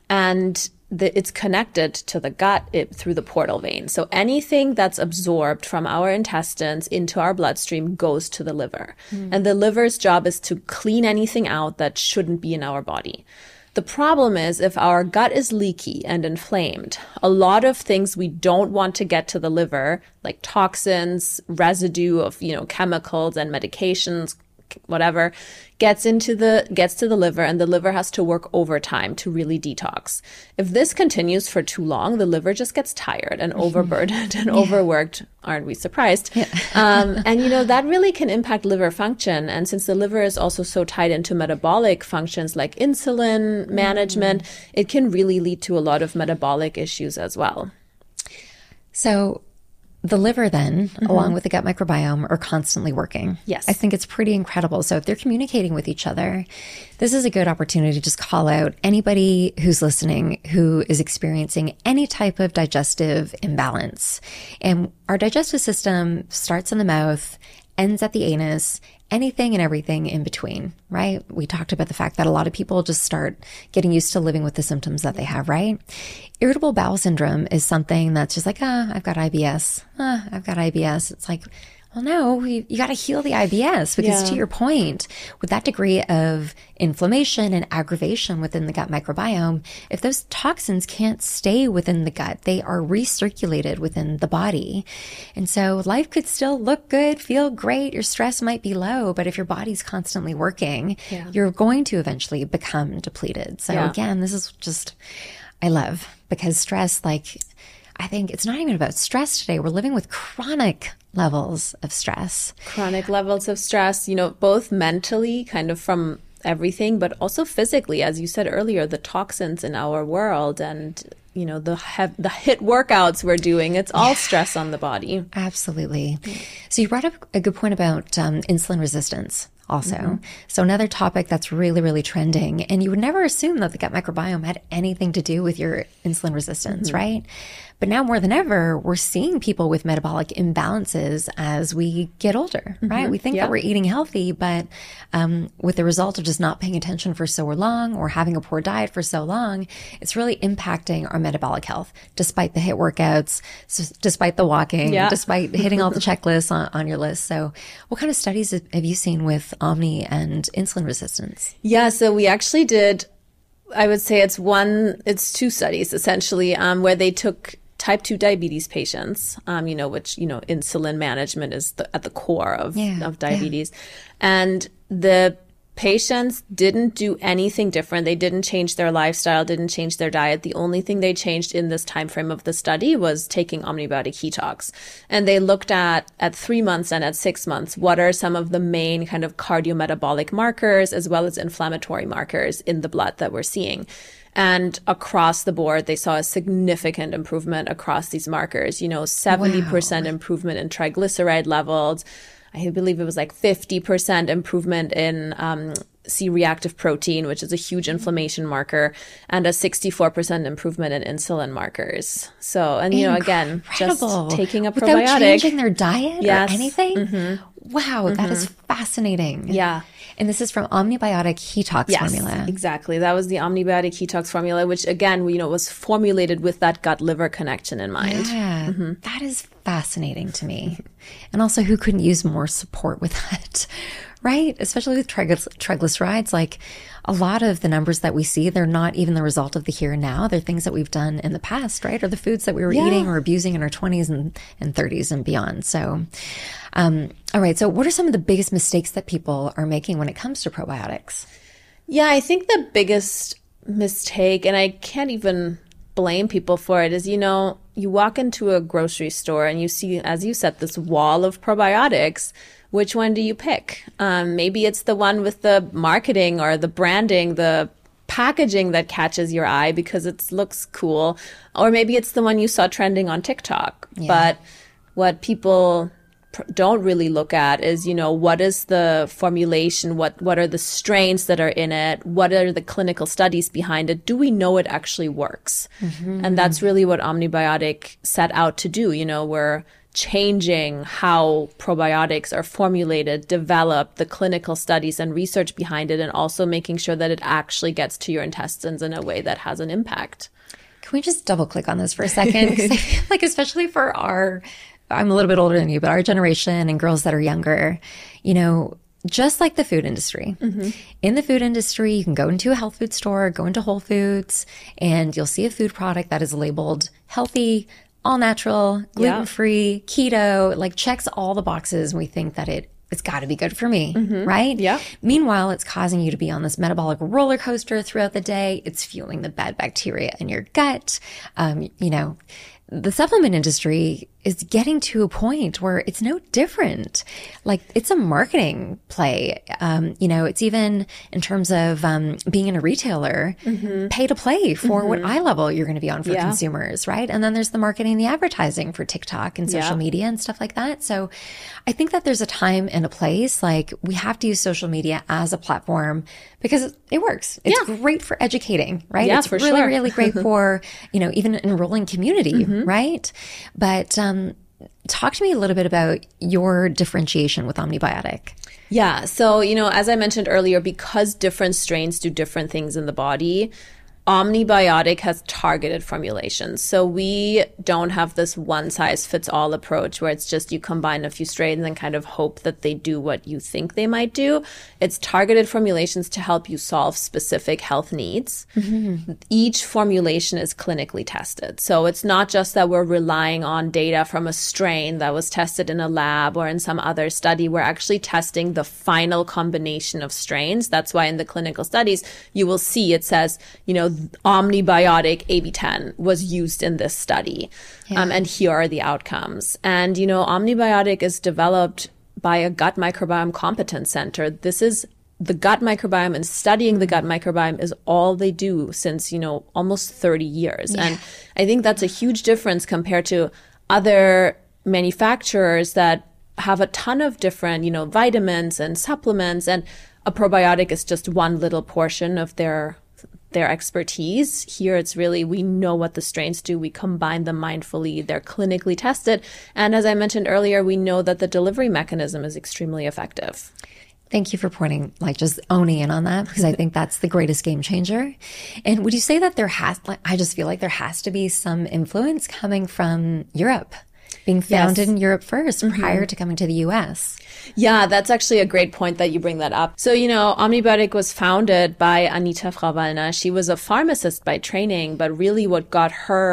And the, it's connected to the gut it, through the portal vein. So anything that's absorbed from our intestines into our bloodstream goes to the liver. Mm. And the liver's job is to clean anything out that shouldn't be in our body. The problem is, if our gut is leaky and inflamed, a lot of things we don't want to get to the liver, like toxins, residue of, you know, chemicals and medications, whatever, gets into the, gets to the liver, and the liver has to work overtime to really detox. If this continues for too long, the liver just gets tired and overburdened and yeah. overworked. Aren't we surprised? Yeah. um, and, you know, that really can impact liver function. And since the liver is also so tied into metabolic functions like insulin management, mm. it can really lead to a lot of metabolic issues as well. So the liver then, mm-hmm. along with the gut microbiome, are constantly working. Yes. I think it's pretty incredible. So if they're communicating with each other, this is a good opportunity to just call out anybody who's listening who is experiencing any type of digestive imbalance. And our digestive system starts in the mouth, ends at the anus, anything and everything in between, right? We talked about the fact that a lot of people just start getting used to living with the symptoms that they have, right? Irritable bowel syndrome is something that's just like, ah, oh, I've got I B S. Ah, I've got I B S. It's like, well, no, you, you got to heal the I B S, because yeah. to your point, with that degree of inflammation and aggravation within the gut microbiome, if those toxins can't stay within the gut, they are recirculated within the body. And so life could still look good, feel great. Your stress might be low, but if your body's constantly working, yeah. you're going to eventually become depleted. So yeah. again, this is just, I love, because stress, like, I think it's not even about stress today. We're living with chronic levels of stress. Chronic levels of stress, you know, both mentally, kind of from everything, but also physically, as you said earlier, the toxins in our world and, you know, the hev- the HIIT workouts we're doing, it's all yeah. stress on the body. Absolutely. So you brought up a good point about um, insulin resistance also. Mm-hmm. So another topic that's really, really trending, and you would never assume that the gut microbiome had anything to do with your insulin resistance, mm-hmm. right? But now more than ever, we're seeing people with metabolic imbalances as we get older, mm-hmm. right? We think yeah. that we're eating healthy, but um, with the result of just not paying attention for so long or having a poor diet for so long, it's really impacting our metabolic health, despite the HIIT workouts, so despite the walking, yeah. despite hitting all the checklists on, on your list. So what kind of studies have you seen with Omni and insulin resistance? Yeah, so we actually did, I would say it's one, it's two studies essentially, um, where they took type two diabetes patients, um, you know, which, you know, insulin management is the, at the core of, yeah, of diabetes. Yeah. And the patients didn't do anything different. They didn't change their lifestyle, didn't change their diet. The only thing they changed in this time frame of the study was taking Omnibiotic Ketox. And they looked at, at three months and at six months, what are some of the main kind of cardiometabolic markers as well as inflammatory markers in the blood that we're seeing. And across the board, they saw a significant improvement across these markers, you know, seventy percent wow. improvement in triglyceride levels. I believe it was like fifty percent improvement in um, C-reactive protein, which is a huge inflammation marker, and a sixty-four percent improvement in insulin markers. So, and you Incredible. know, again, just taking a probiotic. Without changing their diet yes. or anything? Mm-hmm. Wow, mm-hmm. that is fascinating. Yeah. And this is from Omnibiotic Ketox yes, formula. Exactly. That was the Omnibiotic Ketox formula, which again, you know, was formulated with that gut-liver connection in mind. Yeah, mm-hmm. that is fascinating to me. And also, who couldn't use more support with that, right? Especially with trigly- triglycerides. Like a lot of the numbers that we see, they're not even the result of the here and now. They're things that we've done in the past, right? Or the foods that we were yeah. eating or abusing in our twenties and, and thirties and beyond. So, um, all right. So what are some of the biggest mistakes that people are making when it comes to probiotics? Yeah, I think the biggest mistake, and I can't even blame people for it, is, you know, you walk into a grocery store and you see, as you said, this wall of probiotics. Which one do you pick? Um, maybe it's the one with the marketing or the branding, the packaging that catches your eye because it looks cool. Or maybe it's the one you saw trending on TikTok. Yeah. But what people pr- don't really look at is, you know, what is the formulation? What, what are the strains that are in it? What are the clinical studies behind it? Do we know it actually works? Mm-hmm. And that's really what Omnibiotic set out to do. You know, we're changing how probiotics are formulated, developed, the clinical studies and research behind it, and also making sure that it actually gets to your intestines in a way that has an impact. Can we just double click on this for a second? Because I feel like, especially for our, I'm a little bit older than you, but our generation and girls that are younger, you know, just like the food industry. Mm-hmm. In the food industry, you can go into a health food store, go into Whole Foods, and you'll see a food product that is labeled healthy, all natural, gluten-free, yeah. keto, like checks all the boxes. And we think that it, it's got to be good for me, mm-hmm. right? Yeah. Meanwhile, it's causing you to be on this metabolic roller coaster throughout the day. It's fueling the bad bacteria in your gut. Um, you know, the supplement industry is getting to a point where it's no different. Like it's a marketing play. Um, you know, it's even in terms of um, being in a retailer, mm-hmm. pay to play for mm-hmm. what eye level you're going to be on for yeah. consumers, right? And then there's the marketing, the advertising for TikTok and social yeah. media and stuff like that. So I think that there's a time and a place. Like we have to use social media as a platform because it works. It's yeah. great for educating, right? Yeah, it's for really, sure. really great for, you know, even enrolling community, mm-hmm. right? But, um, talk to me a little bit about your differentiation with Omnibiotic. Yeah. So, you know, as I mentioned earlier, because different strains do different things in the body, Omnibiotic has targeted formulations. So we don't have this one size fits all approach where it's just you combine a few strains and kind of hope that they do what you think they might do. It's targeted formulations to help you solve specific health needs. Mm-hmm. Each formulation is clinically tested. So it's not just that we're relying on data from a strain that was tested in a lab or in some other study. We're actually testing the final combination of strains. That's why in the clinical studies, you will see it says, you know, Omnibiotic A B ten was used in this study. Yeah. Um, and here are the outcomes. And, you know, Omnibiotic is developed by a gut microbiome competence center. This is the gut microbiome, and studying the gut microbiome is all they do since, you know, almost thirty years. Yeah. And I think that's a huge difference compared to other manufacturers that have a ton of different, you know, vitamins and supplements, and a probiotic is just one little portion of their their expertise. Here it's really, we know what the strains do. We combine them mindfully. They're clinically tested. And as I mentioned earlier, we know that the delivery mechanism is extremely effective. Thank you for pointing, like just owning in on that, because I think that's the greatest game changer. And would you say that there has, like, I just feel like there has to be some influence coming from Europe, being founded yes. in Europe first mm-hmm. prior to coming to the U S? Yeah, that's actually a great point that you bring that up. So, you know, Omnibiotic was founded by Anita Frau Wallner. She was a pharmacist by training, but really what got her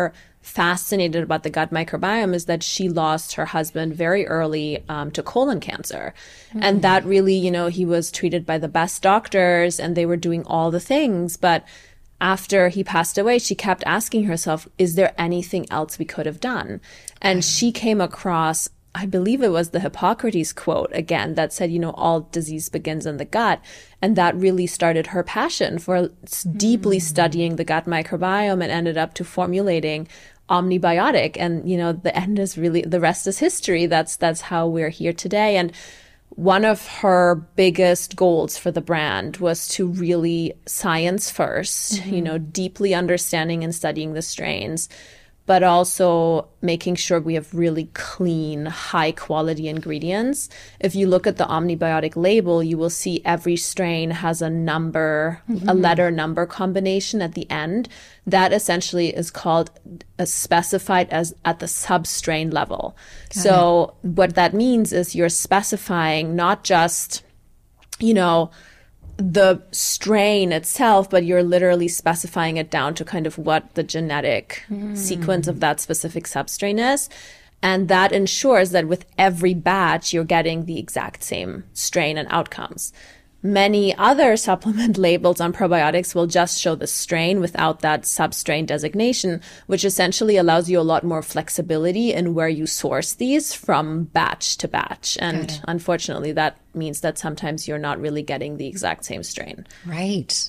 fascinated about the gut microbiome is that she lost her husband very early um, to colon cancer. Mm-hmm. And that really, you know, he was treated by the best doctors and they were doing all the things. But after he passed away, she kept asking herself, is there anything else we could have done? And she came across, I believe it was the Hippocrates quote again that said, you know, all disease begins in the gut. And that really started her passion for mm. deeply studying the gut microbiome and ended up to formulating Omnibiotic. And, you know, the end is really, the rest is history. That's, that's how we're here today. And one of her biggest goals for the brand was to really science first, mm-hmm. you know, deeply understanding and studying the strains, but also making sure we have really clean, high quality ingredients. If you look at the Omnibiotic label, you will see every strain has a number, mm-hmm. a letter number combination at the end. That essentially is called uh, specified as at the sub-strain level. Got so it. What that means is you're specifying not just, you know, the strain itself, but you're literally specifying it down to kind of what the genetic mm. sequence of that specific substrain is. And that ensures that with every batch, you're getting the exact same strain and outcomes. Many other supplement labels on probiotics will just show the strain without that sub-strain designation, which essentially allows you a lot more flexibility in where you source these from batch to batch. And unfortunately, that means that sometimes you're not really getting the exact same strain. Right.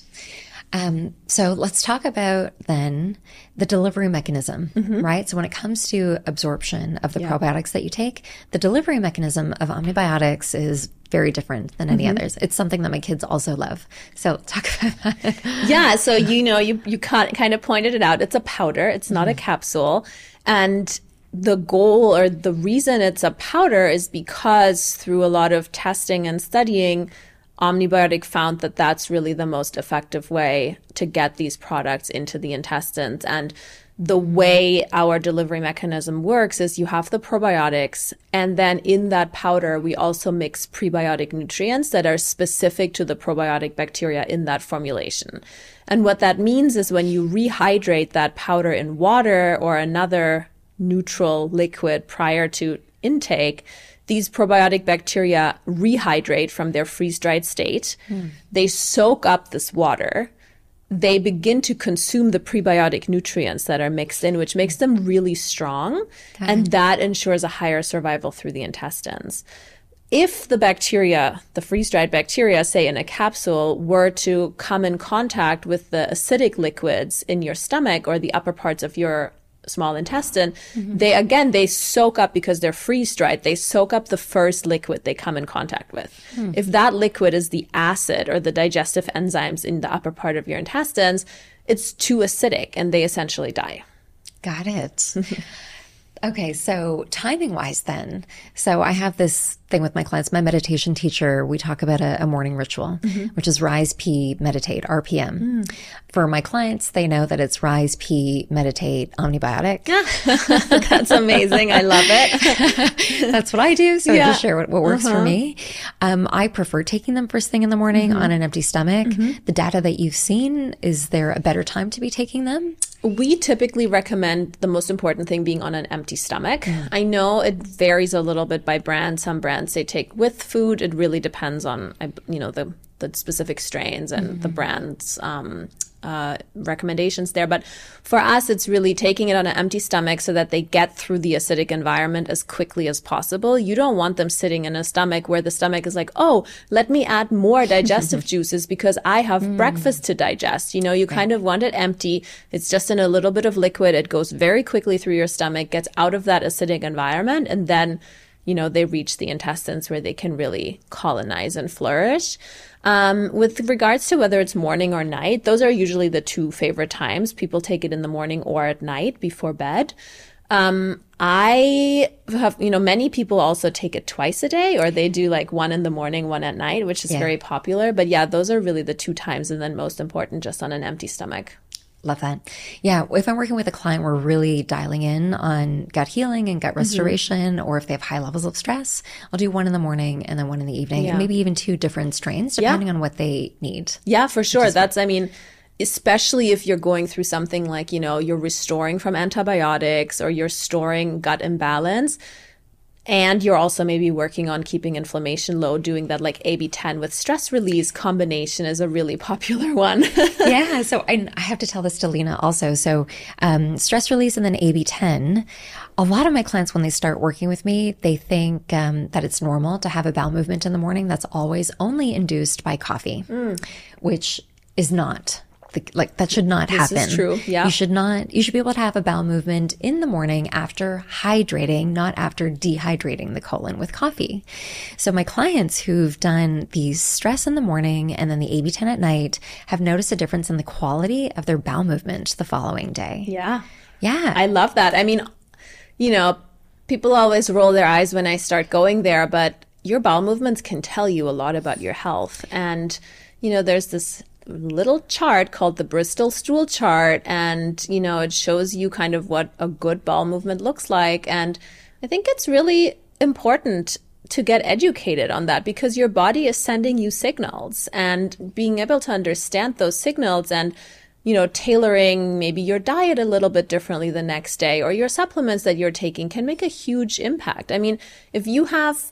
Um, so let's talk about then the delivery mechanism, mm-hmm. right? So when it comes to absorption of the yeah. probiotics that you take, the delivery mechanism of Omnibiotics is very different than any mm-hmm. others. It's something that my kids also love. So talk about that. Yeah. So, you know, you, you kind of pointed it out. It's a powder. It's not mm-hmm. a capsule. And the goal or the reason it's a powder is because through a lot of testing and studying, Omnibiotic found that that's really the most effective way to get these products into the intestines. And the way our delivery mechanism works is you have the probiotics, and then in that powder, we also mix prebiotic nutrients that are specific to the probiotic bacteria in that formulation. And what that means is when you rehydrate that powder in water or another neutral liquid prior to intake, these probiotic bacteria rehydrate from their freeze-dried state. Mm. They soak up this water. They begin to consume the prebiotic nutrients that are mixed in, which makes them really strong. Okay. And that ensures a higher survival through the intestines. If the bacteria, the freeze-dried bacteria, say in a capsule, were to come in contact with the acidic liquids in your stomach or the upper parts of your small intestine, mm-hmm. they, again, they soak up because they're freeze-dried. They soak up the first liquid they come in contact with. Mm. If that liquid is the acid or the digestive enzymes in the upper part of your intestines, it's too acidic and they essentially die. Got it. Okay, so timing-wise then, so I have this thing with my clients. My meditation teacher, we talk about a, a morning ritual, mm-hmm. which is Rise, Pee, Meditate, R P M. Mm. For my clients, they know that it's Rise, Pee, Meditate, Omnibiotic. That's amazing. I love it. That's what I do, so yeah. I just share what, what works uh-huh. for me. Um, I prefer taking them first thing in the morning mm-hmm. on an empty stomach. Mm-hmm. The data that you've seen, is there a better time to be taking them? We typically recommend the most important thing being on an empty stomach. Mm. I know it varies a little bit by brand. Some brands they take with food. It really depends on, you know, the, the specific strains and mm-hmm. the brand's um, uh, recommendations there. But for us, it's really taking it on an empty stomach so that they get through the acidic environment as quickly as possible. You don't want them sitting in a stomach where the stomach is like, oh, let me add more digestive juices because I have mm. breakfast to digest. You know, you right. kind of want it empty. It's just in a little bit of liquid. It goes very quickly through your stomach, gets out of that acidic environment, and then, you know, they reach the intestines where they can really colonize and flourish. Um, with regards to whether it's morning or night, those are usually the two favorite times. People take it in the morning or at night before bed. Um, I have, you know, many people also take it twice a day, or they do like one in the morning, one at night, which is yeah. very popular. But yeah, those are really the two times, and then most important, just on an empty stomach. Love that. Yeah. If I'm working with a client, we're really dialing in on gut healing and gut restoration, mm-hmm. or if they have high levels of stress, I'll do one in the morning and then one in the evening, yeah. and maybe even two different strains depending yeah. on what they need. Yeah, for sure. That's, I mean, especially if you're going through something like, you know, you're restoring from antibiotics or you're storing gut imbalance, and you're also maybe working on keeping inflammation low, doing that like A B ten with stress release combination is a really popular one. Yeah. So I, I have to tell this to Lena also. So um, stress release and then A B ten. A lot of my clients, when they start working with me, they think um, that it's normal to have a bowel movement in the morning. That's always only induced by coffee, mm. which is not. Like that should not happen. This is true. Yeah. You should not, you should be able to have a bowel movement in the morning after hydrating, not after dehydrating the colon with coffee. So my clients who've done the stress in the morning and then the A B ten at night have noticed a difference in the quality of their bowel movement the following day. Yeah. Yeah. I love that. I mean, you know, people always roll their eyes when I start going there, but your bowel movements can tell you a lot about your health. And, you know, there's this little chart called the Bristol stool chart, and you know it shows you kind of what a good bowel movement looks like. And I think it's really important to get educated on that, because your body is sending you signals, and being able to understand those signals and you know tailoring maybe your diet a little bit differently the next day or your supplements that you're taking can make a huge impact. I mean, if you have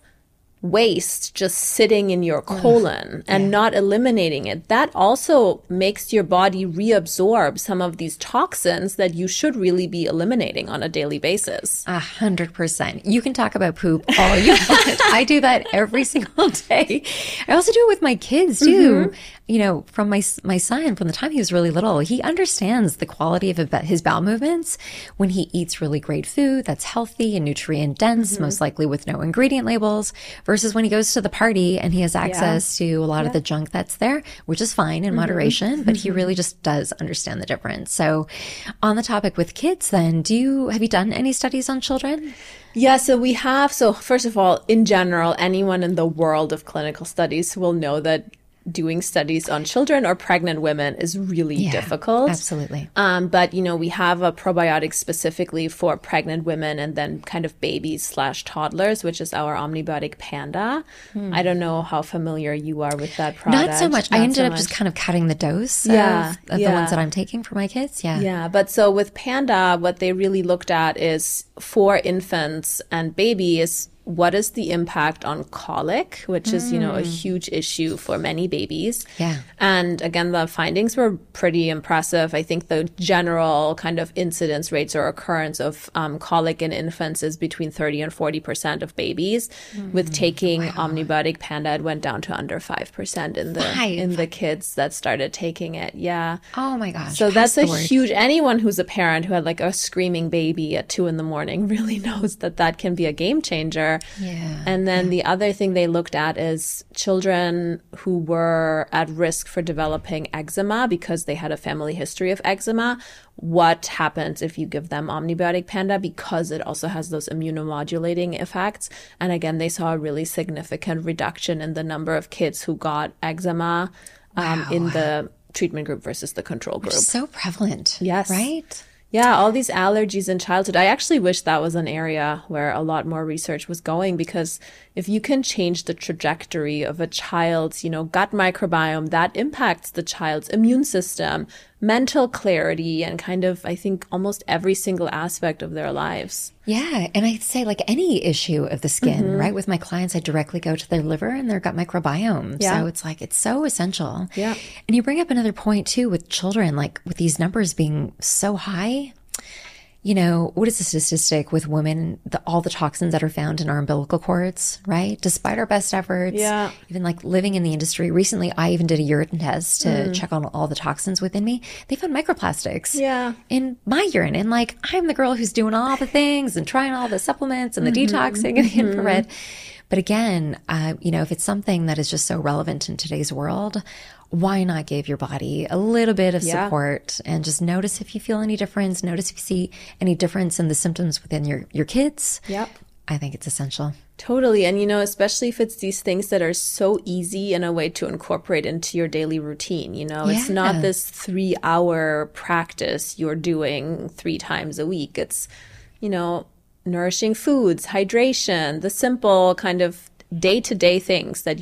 waste just sitting in your colon and yeah. not eliminating it, that also makes your body reabsorb some of these toxins that you should really be eliminating on a daily basis. A hundred percent. You can talk about poop all you want. I do that every single day. I also do it with my kids too. Mm-hmm. You know, from my my son, from the time he was really little, he understands the quality of his bowel movements when he eats really great food that's healthy and nutrient dense, mm-hmm. most likely with no ingredient labels, versus when he goes to the party and he has access yeah. to a lot yeah. of the junk that's there, which is fine in mm-hmm. moderation, but mm-hmm. he really just does understand the difference. So on the topic with kids then, do you, have you done any studies on children? Yeah, so we have, so first of all, in general, anyone in the world of clinical studies will know that doing studies on children or pregnant women is really yeah, difficult. Absolutely. Um, but, you know, we have a probiotic specifically for pregnant women and then kind of babies slash toddlers, which is our Omnibiotic Panda. Hmm. I don't know how familiar you are with that product. Not so much. Not I ended so up much. just kind of cutting the dose yeah, of, of yeah. the ones that I'm taking for my kids. Yeah. Yeah. But so with Panda, what they really looked at is for infants and babies, what is the impact on colic, which is, you know, a huge issue for many babies. Yeah. And again, the findings were pretty impressive. I think the general kind of incidence rates or occurrence of um, colic in infants is between thirty and forty percent of babies. Mm. With taking wow. Omnibiotic Panda, it went down to under five percent in the Five. in the kids that started taking it. Yeah. Oh my gosh. So that's a huge, anyone who's a parent who had like a screaming baby at two in the morning really knows that that can be a game changer. Yeah. And then yeah. the other thing they looked at is children who were at risk for developing eczema because they had a family history of eczema. What happens if you give them Omnibiotic Panda, because it also has those immunomodulating effects. And again, they saw a really significant reduction in the number of kids who got eczema um, wow. in the treatment group versus the control group. Which is so prevalent. Yes. Right? Yeah, all these allergies in childhood. I actually wish that was an area where a lot more research was going, because if you can change the trajectory of a child's, you know, gut microbiome, that impacts the child's immune system, mental clarity, and kind of, I think, almost every single aspect of their lives. Yeah. And I'd say like any issue of the skin, mm-hmm. right? With my clients, I directly go to their liver and their gut microbiome. Yeah. So it's like, it's so essential. Yeah. And you bring up another point too with children, like with these numbers being so high. You know, what is the statistic with women, the, all the toxins that are found in our umbilical cords, right? Despite our best efforts, yeah. even like living in the industry. Recently, I even did a urine test to mm. check on all the toxins within me. They found microplastics yeah. in my urine. And like, I'm the girl who's doing all the things and trying all the supplements and the mm-hmm. detoxing and the mm-hmm. infrared. But again, uh, you know, if it's something that is just so relevant in today's world, why not give your body a little bit of yeah. support and just notice if you feel any difference, notice if you see any difference in the symptoms within your, your kids. Yep. I think it's essential. Totally. And, you know, especially if it's these things that are so easy in a way to incorporate into your daily routine, you know, yeah. it's not this three hour practice you're doing three times a week. It's, you know, nourishing foods, hydration, the simple kind of day-to-day things that you're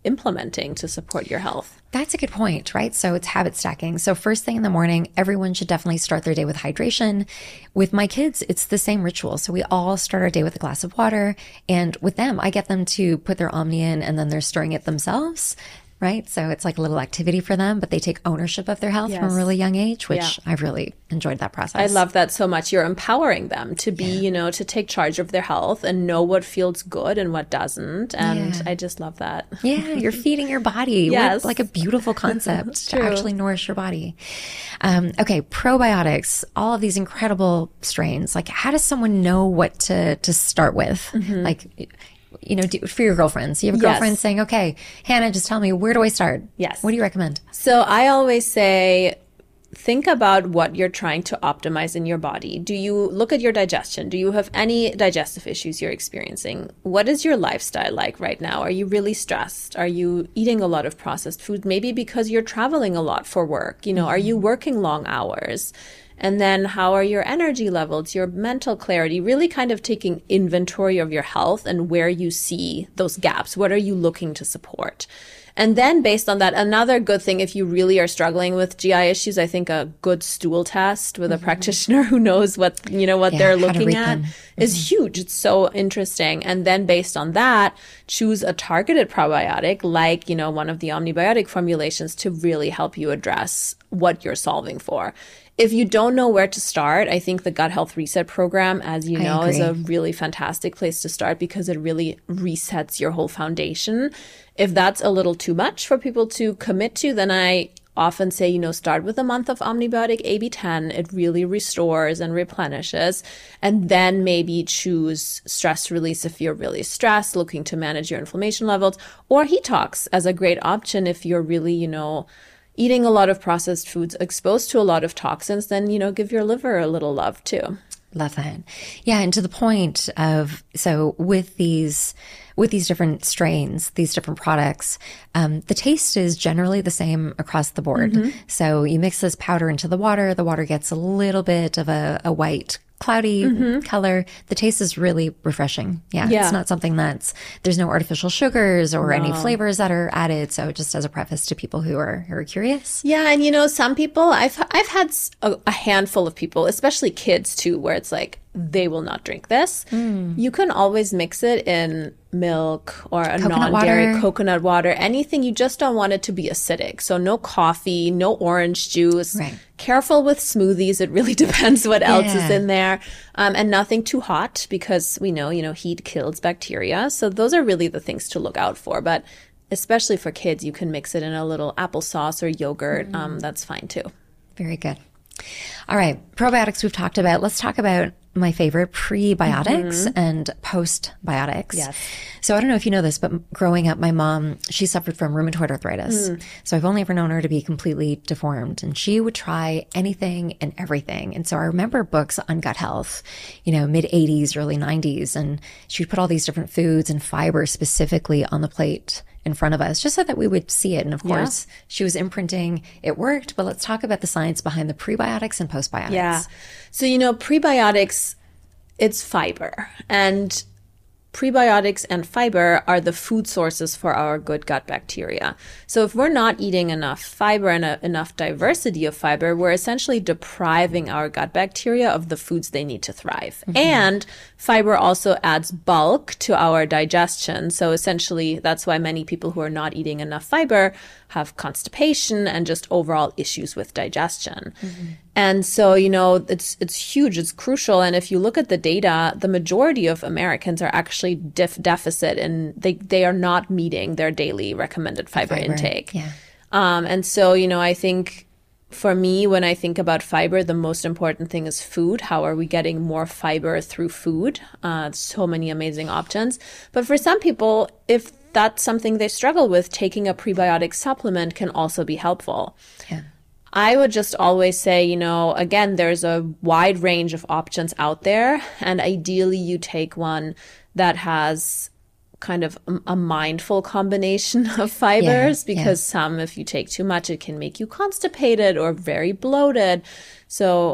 implementing to support your health? That's a good point, right? So it's habit stacking. So first thing in the morning, everyone should definitely start their day with hydration. With my kids, it's the same ritual. So we all start our day with a glass of water. And with them, I get them to put their Omni in and then they're stirring it themselves. Right? So it's like a little activity for them, but they take ownership of their health yes. from a really young age, which yeah. I've really enjoyed that process. I love that so much. You're empowering them to be, yeah. you know, to take charge of their health and know what feels good and what doesn't. And yeah. I just love that. Yeah, you're feeding your body. Yes. What, like a beautiful concept to actually nourish your body. Um, okay, probiotics, all of these incredible strains. Like, how does someone know what to, to start with? Mm-hmm. Like, you know, do, for your girlfriends. You have a girlfriend yes. saying, okay, Hannah, just tell me, where do I start? Yes. What do you recommend? So I always say, think about what you're trying to optimize in your body. Do you look at your digestion? Do you have any digestive issues you're experiencing? What is your lifestyle like right now? Are you really stressed? Are you eating a lot of processed food? Maybe because you're traveling a lot for work. You know, mm-hmm. are you working long hours? And then how are your energy levels, your mental clarity, really kind of taking inventory of your health and where you see those gaps. What are you looking to support? And then based on that, another good thing, if you really are struggling with G I issues, I think a good stool test with mm-hmm. a practitioner who knows what, you know, what yeah, they're looking at mm-hmm. is huge. It's so interesting. And then based on that, choose a targeted probiotic like, you know, one of the Omnibiotic formulations to really help you address what you're solving for. If you don't know where to start, I think the Gut Health Reset program, as you know, is a really fantastic place to start because it really resets your whole foundation. If that's a little too much for people to commit to, then I often say, you know, start with a month of Omnibiotic A B ten. It really restores and replenishes. And then maybe choose stress release if you're really stressed, looking to manage your inflammation levels, or Detox as a great option if you're really, you know, eating a lot of processed foods, exposed to a lot of toxins, then, you know, give your liver a little love too. Love that. Yeah. And to the point of, so with these, with these different strains, these different products, um, the taste is generally the same across the board. Mm-hmm. So you mix this powder into the water, the water gets a little bit of a, a white cloudy mm-hmm. color. The taste is really refreshing. Yeah, yeah. It's not something that's, there's no artificial sugars or no. any flavors that are added. So just as a preface to people who are, who are curious. Yeah. And you know, some people, I've, I've had a, a handful of people, especially kids too, where it's like, they will not drink this. Mm. You can always mix it in milk or a coconut non-dairy water. coconut water, anything. You just don't want it to be acidic. So no coffee, no orange juice. Right. Careful with smoothies. It really depends what else yeah. is in there. Um, and nothing too hot because we know, you know, heat kills bacteria. So those are really the things to look out for. But especially for kids, you can mix it in a little applesauce or yogurt. Mm. Um, that's fine too. Very good. All right. Probiotics we've talked about. Let's talk about my favorite, prebiotics mm-hmm. and postbiotics. Yes. So I don't know if you know this, but growing up, my mom, she suffered from rheumatoid arthritis. Mm. So I've only ever known her to be completely deformed, and she would try anything and everything. And so I remember books on gut health, you know, mid eighties, early nineties, and she would put all these different foods and fiber specifically on the plate in front of us, just so that we would see it. And of course, yeah. she was imprinting. It worked, but let's talk about the science behind the prebiotics and postbiotics. Yeah. So, you know, prebiotics, it's fiber. And prebiotics and fiber are the food sources for our good gut bacteria. So if we're not eating enough fiber and a, enough diversity of fiber, we're essentially depriving our gut bacteria of the foods they need to thrive. Mm-hmm. And fiber also adds bulk to our digestion. So essentially, that's why many people who are not eating enough fiber have constipation and just overall issues with digestion. Mm-hmm. And so, you know, it's it's huge, it's crucial. And if you look at the data, the majority of Americans are actually def- deficit and they, they are not meeting their daily recommended fiber, fiber intake. Yeah. Um, and so, you know, I think for me, when I think about fiber, the most important thing is food. How are we getting more fiber through food? Uh, so many amazing options. But for some people, if that's something they struggle with, taking a prebiotic supplement can also be helpful. Yeah. I would just always say, you know, again, there's a wide range of options out there. And ideally, you take one that has kind of a mindful combination of fibers, yeah, because yeah. some, if you take too much, it can make you constipated or very bloated. So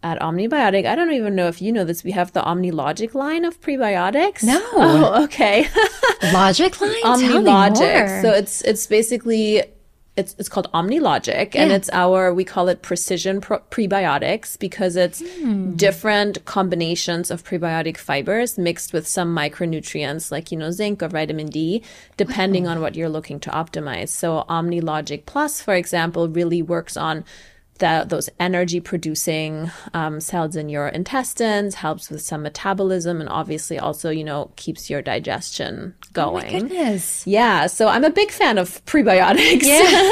at Omnibiotic, I don't even know if you know this, we have the OmniLogic line of prebiotics. No. Oh, okay. Logic line? OmniLogic. So it's it's basically it's it's called OmniLogic, and Yeah. it's our, we call it precision pro- prebiotics because it's Hmm. different combinations of prebiotic fibers mixed with some micronutrients like, you know, zinc or vitamin D, depending on what you're looking to optimize. So OmniLogic Plus, for example, really works on the, those energy producing um, cells in your intestines, helps with some metabolism, and obviously also, you know, keeps your digestion going. Oh my goodness. Yeah, so I'm a big fan of prebiotics.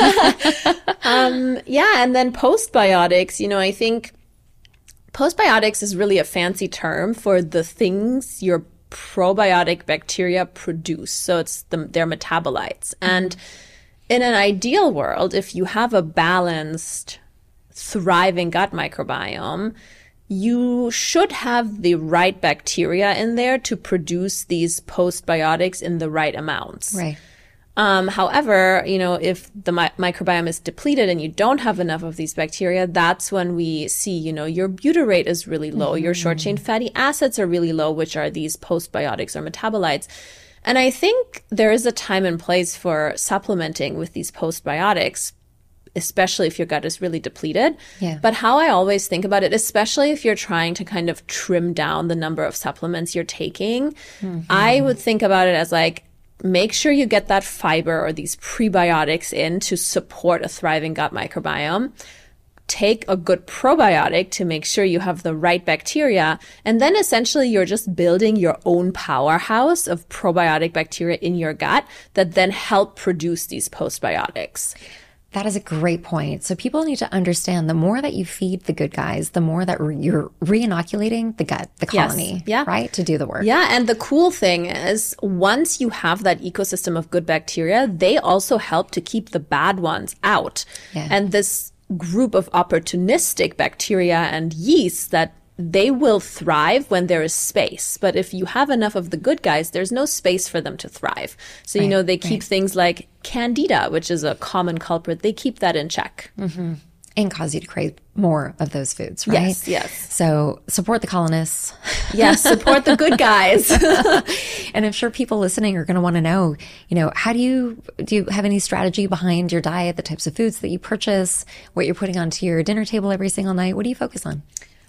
Yeah. um, yeah, and then postbiotics, you know, I think postbiotics is really a fancy term for the things your probiotic bacteria produce. So it's the, their metabolites. And in an ideal world, if you have a balanced, thriving gut microbiome, you should have the right bacteria in there to produce these postbiotics in the right amounts. Right. Um, however, you know, if the mi- microbiome is depleted and you don't have enough of these bacteria, that's when we see, you know, your butyrate is really low, mm-hmm. your short chain fatty acids are really low, which are these postbiotics or metabolites. And I think there is a time and place for supplementing with these postbiotics, especially if your gut is really depleted. Yeah. But how I always think about it, especially if you're trying to kind of trim down the number of supplements you're taking, mm-hmm. I would think about it as like, make sure you get that fiber or these prebiotics in to support a thriving gut microbiome. Take a good probiotic to make sure you have the right bacteria. And then essentially you're just building your own powerhouse of probiotic bacteria in your gut that then help produce these postbiotics. That is a great point. So people need to understand the more that you feed the good guys, the more that re- you're re-inoculating the gut, the colony, yes. yeah. right, to do the work. Yeah, and the cool thing is once you have that ecosystem of good bacteria, they also help to keep the bad ones out. Yeah. And this group of opportunistic bacteria and yeasts that they will thrive when there is space. But if you have enough of the good guys, there's no space for them to thrive. So, right, you know, they keep right. things like Candida, which is a common culprit. They keep that in check. Mm-hmm. And cause you to crave more of those foods, right? Yes, yes. So support the colonists. Yes, support the good guys. And I'm sure people listening are going to want to know, you know, how do you, do you have any strategy behind your diet, the types of foods that you purchase, what you're putting onto your dinner table every single night? What do you focus on?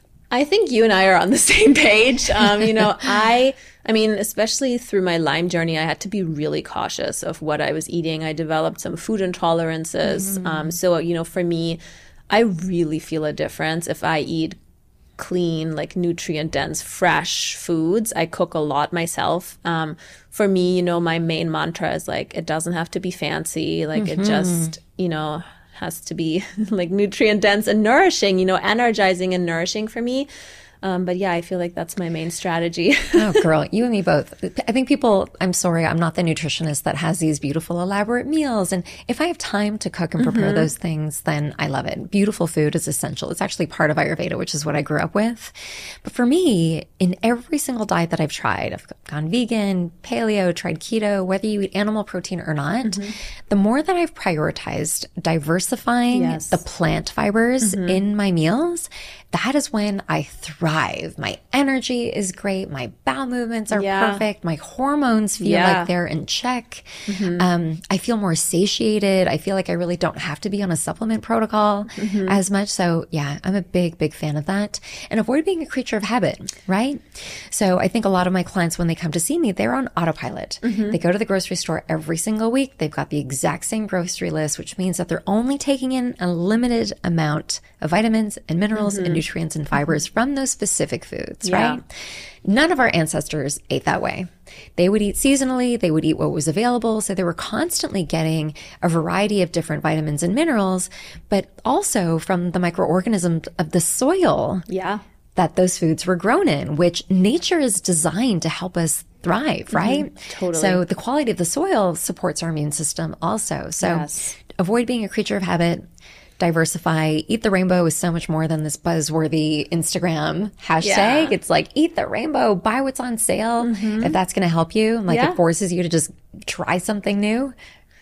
I think you and I are on the same page. Um, you know, I, I mean, especially through my Lyme journey, I had to be really cautious of what I was eating. I developed some food intolerances. Mm. Um, so, you know, for me, I really feel a difference if I eat clean, like nutrient dense, fresh foods. I cook a lot myself. Um, for me, you know, my main mantra is like, it doesn't have to be fancy. Like mm-hmm. it just, you know, has to be like nutrient dense and nourishing, you know, energizing and nourishing for me. Um, but yeah, I feel like that's my main strategy. Oh, girl, you and me both. I think people, I'm sorry, I'm not the nutritionist that has these beautiful, elaborate meals. And if I have time to cook and prepare mm-hmm. those things, then I love it. Beautiful food is essential. It's actually part of Ayurveda, which is what I grew up with. But for me, in every single diet that I've tried, I've gone vegan, paleo, tried keto, whether you eat animal protein or not, mm-hmm. the more that I've prioritized diversifying yes. the plant fibers mm-hmm. in my meals, that is when I thrive. My energy is great. My bowel movements are yeah. perfect. My hormones feel yeah. like they're in check. Mm-hmm. Um, I feel more satiated. I feel like I really don't have to be on a supplement protocol mm-hmm. as much. So yeah, I'm a big, big fan of that. And avoid being a creature of habit, right? So I think a lot of my clients, when they come to see me, they're on autopilot. Mm-hmm. They go to the grocery store every single week. They've got the exact same grocery list, which means that they're only taking in a limited amount of vitamins and minerals mm-hmm. and nutrients and fibers mm-hmm. from those specific foods, yeah. right? None of our ancestors ate that way. They would eat seasonally. They would eat what was available. So they were constantly getting a variety of different vitamins and minerals, but also from the microorganisms of the soil yeah. that those foods were grown in, which nature is designed to help us thrive, right? Mm-hmm. Totally. So the quality of the soil supports our immune system also. So yes. avoid being a creature of habit. Diversify. Eat the rainbow is so much more than this buzzworthy Instagram hashtag. Yeah. It's like, eat the rainbow, buy what's on sale. Mm-hmm. If that's going to help you, like yeah. it forces you to just try something new, right?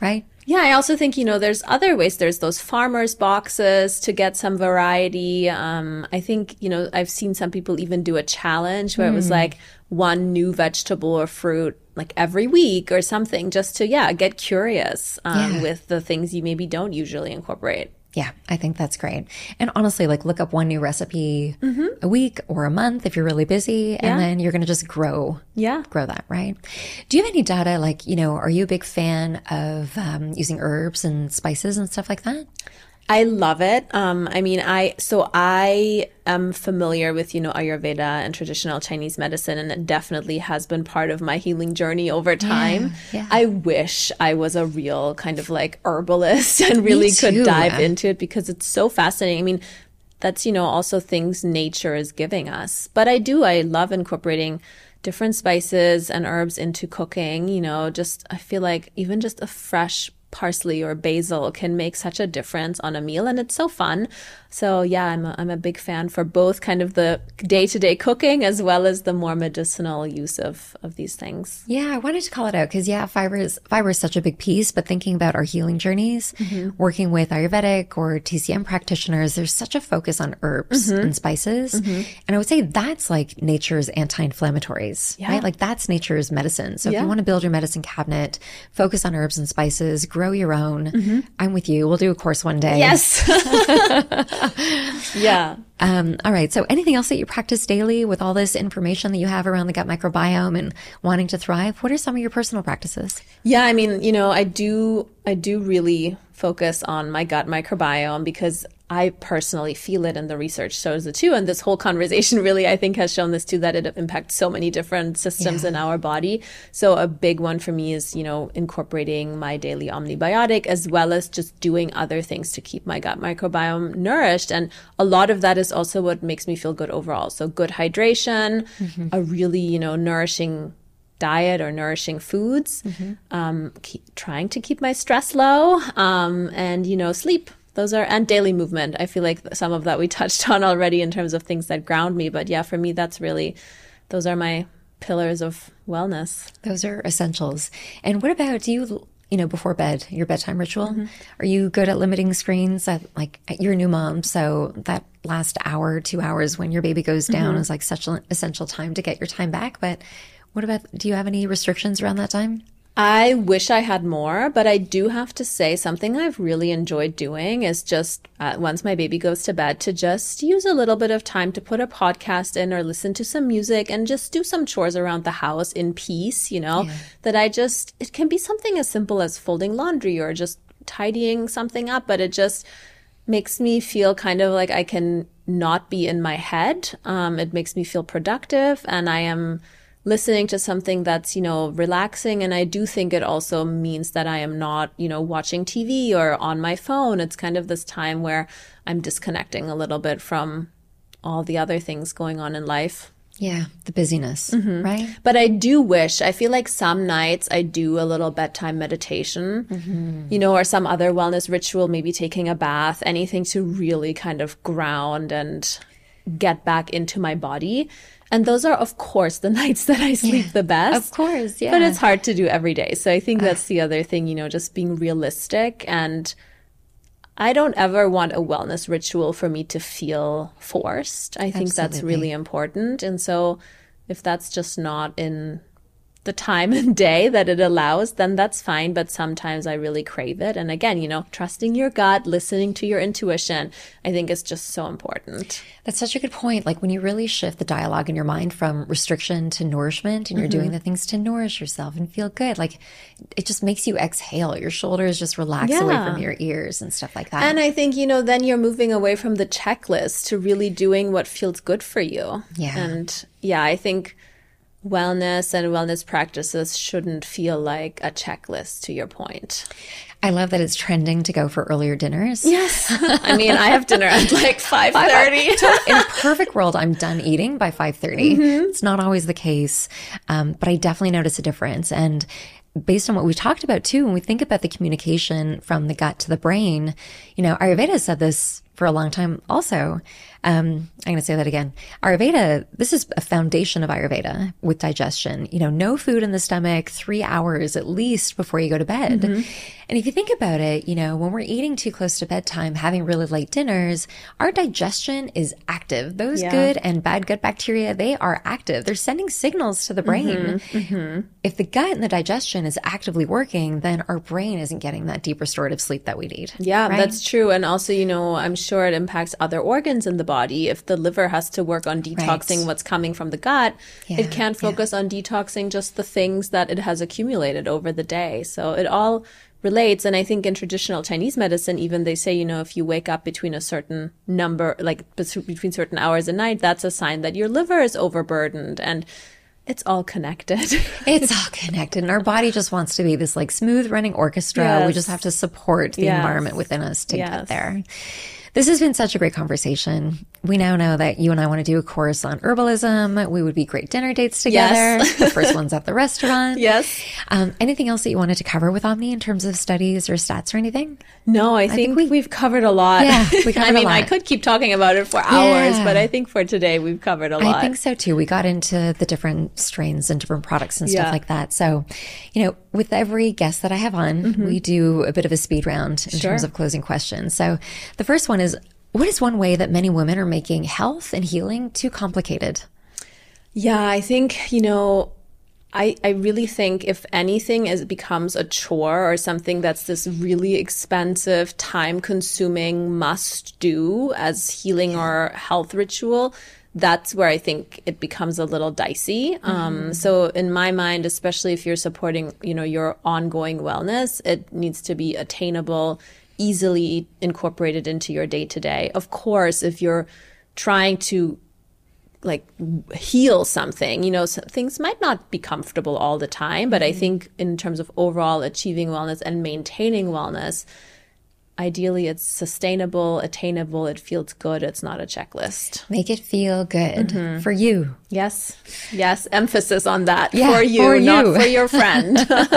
Yeah, I also think, you know, there's other ways. There's those farmers boxes to get some variety. Um, I think, you know, I've seen some people even do a challenge where mm. it was like one new vegetable or fruit like every week or something, just to, yeah, get curious um, yeah. with the things you maybe don't usually incorporate. Yeah, I think that's great. And honestly, like look up one new recipe mm-hmm. a week or a month if you're really busy, and yeah. then you're going to just grow, yeah, grow that, right? Do you have any data, like, you know, are you a big fan of um, using herbs and spices and stuff like that? I love it. Um, I mean, I, so I am familiar with, you know, Ayurveda and traditional Chinese medicine, and it definitely has been part of my healing journey over time. Yeah, yeah. I wish I was a real kind of like herbalist and really could dive into it, because it's so fascinating. I mean, that's, you know, also things nature is giving us. But I do, I love incorporating different spices and herbs into cooking. You know, just, I feel like even just a fresh parsley or basil can make such a difference on a meal, and it's so fun. So yeah, I'm a, I'm a big fan for both kind of the day-to-day cooking as well as the more medicinal use of of these things. Yeah, I wanted to call it out because yeah, fiber is fiber is such a big piece, but thinking about our healing journeys, mm-hmm. working with Ayurvedic or T C M practitioners, there's such a focus on herbs mm-hmm. and spices. Mm-hmm. And I would say that's like nature's anti-inflammatories, yeah. right? Like that's nature's medicine. So yeah. if you want to build your medicine cabinet, focus on herbs and spices, grow your own. Mm-hmm. I'm with you. We'll do a course one day. Yes. Yeah. Um, all right. So anything else that you practice daily with all this information that you have around the gut microbiome and wanting to thrive? What are some of your personal practices? Yeah. I mean, you know, I do, I do really focus on my gut microbiome because I personally feel it, and the research shows it too. And this whole conversation really, I think, has shown this too, that it impacts so many different systems yeah. in our body. So a big one for me is, you know, incorporating my daily Omnibiotic, as well as just doing other things to keep my gut microbiome nourished. And a lot of that is also what makes me feel good overall. So good hydration, mm-hmm. a really, you know, nourishing diet or nourishing foods, mm-hmm. um, keep, trying to keep my stress low, um, and, you know, sleep. Those are, and daily movement. I feel like some of that we touched on already in terms of things that ground me. But yeah, for me, that's really, those are my pillars of wellness. Those are essentials. And what about, do you, you know, before bed, your bedtime ritual, mm-hmm. are you good at limiting screens? At, like, you're a new mom, so that last hour, two hours when your baby goes down mm-hmm. is like such an essential time to get your time back. But what about, do you have any restrictions around that time? I wish I had more, but I do have to say something I've really enjoyed doing is just uh, once my baby goes to bed to just use a little bit of time to put a podcast in or listen to some music and just do some chores around the house in peace, you know, yeah. that I just, it can be something as simple as folding laundry or just tidying something up, but it just makes me feel kind of like I can not be in my head. Um, it makes me feel productive, and I am listening to something that's, you know, relaxing. And I do think it also means that I am not, you know, watching T V or on my phone. It's kind of this time where I'm disconnecting a little bit from all the other things going on in life. Yeah, the busyness, mm-hmm. right? But I do wish, I feel like some nights I do a little bedtime meditation, mm-hmm. you know, or some other wellness ritual, maybe taking a bath, anything to really kind of ground and get back into my body. And those are, of course, the nights that I sleep yeah, the best. Of course, yeah. But it's hard to do every day. So I think that's the other thing, you know, just being realistic. And I don't ever want a wellness ritual for me to feel forced. I think Absolutely. That's really important. And so if that's just not in the time and day that it allows, then that's fine. But sometimes I really crave it. And again, you know, trusting your gut, listening to your intuition, I think is just so important. That's such a good point. Like when you really shift the dialogue in your mind from restriction to nourishment, and you're mm-hmm. doing the things to nourish yourself and feel good, like it just makes you exhale. Your shoulders just relax yeah. away from your ears and stuff like that. And I think, you know, then you're moving away from the checklist to really doing what feels good for you. Yeah. And yeah, I think wellness and wellness practices shouldn't feel like a checklist, to your point. I love that it's trending to go for earlier dinners. Yes. I mean, I have dinner at like five thirty. In a perfect world, I'm done eating by five thirty. Mm-hmm. It's not always the case, um, but I definitely notice a difference. And based on what we talked about too, when we think about the communication from the gut to the brain, you know, Ayurveda said this for a long time also. Um, I'm going to say that again. Ayurveda, this is a foundation of Ayurveda with digestion. You know, no food in the stomach, three hours at least before you go to bed. Mm-hmm. And if you think about it, you know, when we're eating too close to bedtime, having really late dinners, our digestion is active. Those yeah. good and bad gut bacteria, they are active. They're sending signals to the brain. Mm-hmm. Mm-hmm. If the gut and the digestion is actively working, then our brain isn't getting that deep restorative sleep that we need. Yeah, right? That's true. And also, you know, I'm sure it impacts other organs in the body. If the liver has to work on detoxing right. what's coming from the gut, yeah, it can't focus yeah. on detoxing just the things that it has accumulated over the day. So it all relates. And I think in traditional Chinese medicine, even they say, you know, if you wake up between a certain number, like between certain hours a night, that's a sign that your liver is overburdened. And it's all connected. It's all connected. And our body just wants to be this like smooth running orchestra. Yes. We just have to support the yes. environment within us to yes. get there. This has been such a great conversation. We now know that you and I want to do a course on herbalism. We would be great dinner dates together. Yes. The first one's at the restaurant. Yes. Um, anything else that you wanted to cover with Omni in terms of studies or stats or anything? No, I, I think, think we, we've covered a lot. Yeah, we covered I mean, a lot. I could keep talking about it for hours, yeah. but I think for today we've covered a lot. I think so too. We got into the different strains and different products and stuff yeah. like that. So, you know, with every guest that I have on, mm-hmm. we do a bit of a speed round in sure. terms of closing questions. So the first one is, what is one way that many women are making health and healing too complicated? Yeah, I think, you know, I, I really think if anything is becomes a chore or something that's this really expensive, time-consuming must-do as healing or health ritual, that's where I think it becomes a little dicey. Mm-hmm. Um, so in my mind, especially if you're supporting, you know, your ongoing wellness, it needs to be attainable, easily incorporated into your day-to-day. Of course, if you're trying to like heal something, you know, so things might not be comfortable all the time, but mm-hmm. I think in terms of overall achieving wellness and maintaining wellness, ideally it's sustainable, attainable, it feels good, it's not a checklist. Make it feel good mm-hmm. for you. Yes. Yes. Emphasis on that. Yeah, for you, for you. Not for your friend.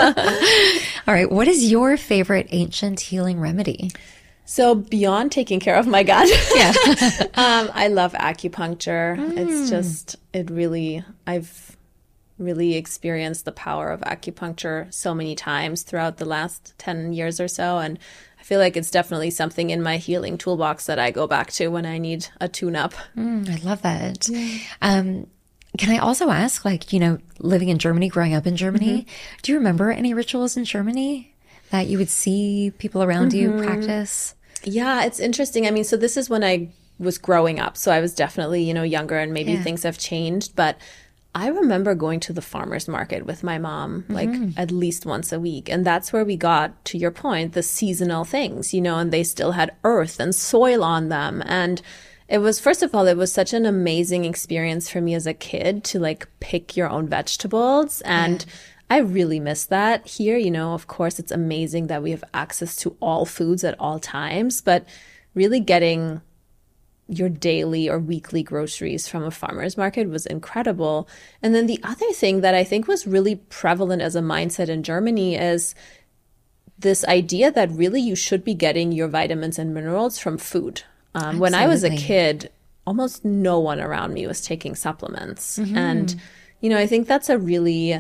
All right. What is your favorite ancient healing remedy? So beyond taking care of my gut, yeah. um, I love acupuncture. Mm. It's just, it really, I've really experienced the power of acupuncture so many times throughout the last ten years or so. And I feel like it's definitely something in my healing toolbox that I go back to when I need a tune-up. Mm, I love that. Yeah. Um, can I also ask, like, you know, living in Germany, growing up in Germany, mm-hmm. do you remember any rituals in Germany that you would see people around mm-hmm. you practice? Yeah, it's interesting. I mean, so this is when I was growing up. So I was definitely, you know, younger and maybe yeah. things have changed. But I remember going to the farmer's market with my mom, like mm-hmm. at least once a week. And that's where we got, to your point, the seasonal things, you know, and they still had earth and soil on them. And it was, first of all, it was such an amazing experience for me as a kid to like pick your own vegetables. And yeah. I really miss that here. You know, of course, it's amazing that we have access to all foods at all times, but really getting your daily or weekly groceries from a farmer's market was incredible. And then the other thing that I think was really prevalent as a mindset in Germany is this idea that really you should be getting your vitamins and minerals from food. Um, when I was a kid, almost no one around me was taking supplements. Mm-hmm. And, you know, I think that's a really,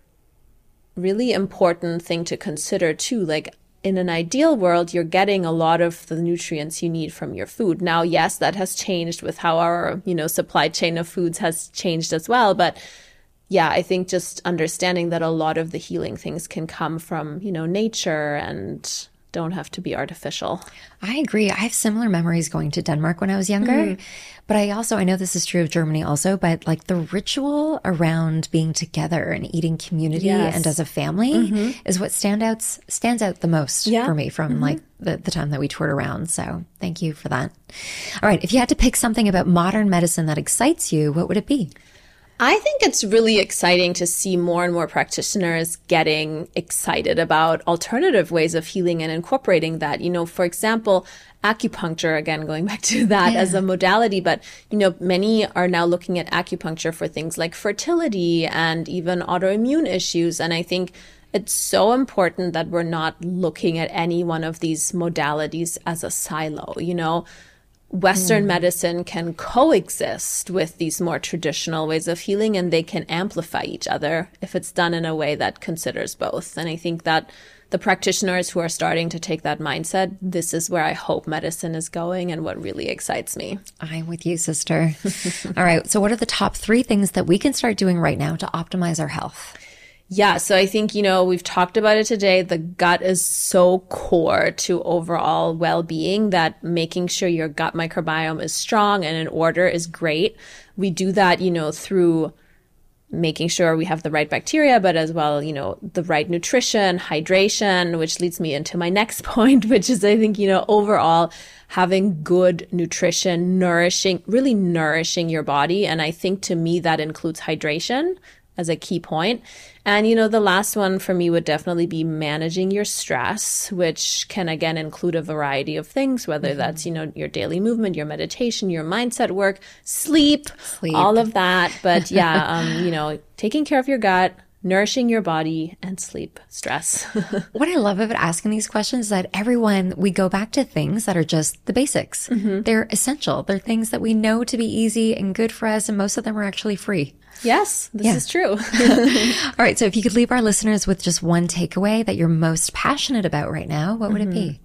really important thing to consider too. Like, in an ideal world, you're getting a lot of the nutrients you need from your food. Now, yes, that has changed with how our, you know, supply chain of foods has changed as well. But yeah, I think just understanding that a lot of the healing things can come from, you know, nature and don't have to be artificial. I agree. I have similar memories going to Denmark when I was younger. Mm. But I also, I know this is true of Germany also, but like the ritual around being together and eating community yes. and as a family mm-hmm. is what stand out, stands out the most yeah. for me from mm-hmm. like the, the time that we toured around. So thank you for that. All right. If you had to pick something about modern medicine that excites you, what would it be? I think it's really exciting to see more and more practitioners getting excited about alternative ways of healing and incorporating that. You know, for example, acupuncture, again, going back to that yeah. as a modality, but, you know, many are now looking at acupuncture for things like fertility and even autoimmune issues. And I think it's so important that we're not looking at any one of these modalities as a silo, you know. Western mm. medicine can coexist with these more traditional ways of healing, and they can amplify each other if it's done in a way that considers both. And I think that the practitioners who are starting to take that mindset, this is where I hope medicine is going and what really excites me. I'm with you, sister. All right. So what are the top three things that we can start doing right now to optimize our health? Yeah, so I think, you know, we've talked about it today. The gut is so core to overall well-being that making sure your gut microbiome is strong and in order is great. We do that, you know, through making sure we have the right bacteria, but as well, you know, the right nutrition, hydration, which leads me into my next point, which is, I think, you know, overall having good nutrition, nourishing, really nourishing your body. And I think to me that includes hydration as a key point. And, you know, the last one for me would definitely be managing your stress, which can, again, include a variety of things, whether mm-hmm. that's, you know, your daily movement, your meditation, your mindset work, sleep, sleep. all of that. But yeah, um, you know, taking care of your gut, nourishing your body, and sleep, stress. What I love about asking these questions is that everyone, we go back to things that are just the basics. Mm-hmm. They're essential. They're things that we know to be easy and good for us, and most of them are actually free. Yes, this yeah. is true. All right. So if you could leave our listeners with just one takeaway that you're most passionate about right now, what would mm-hmm. it be?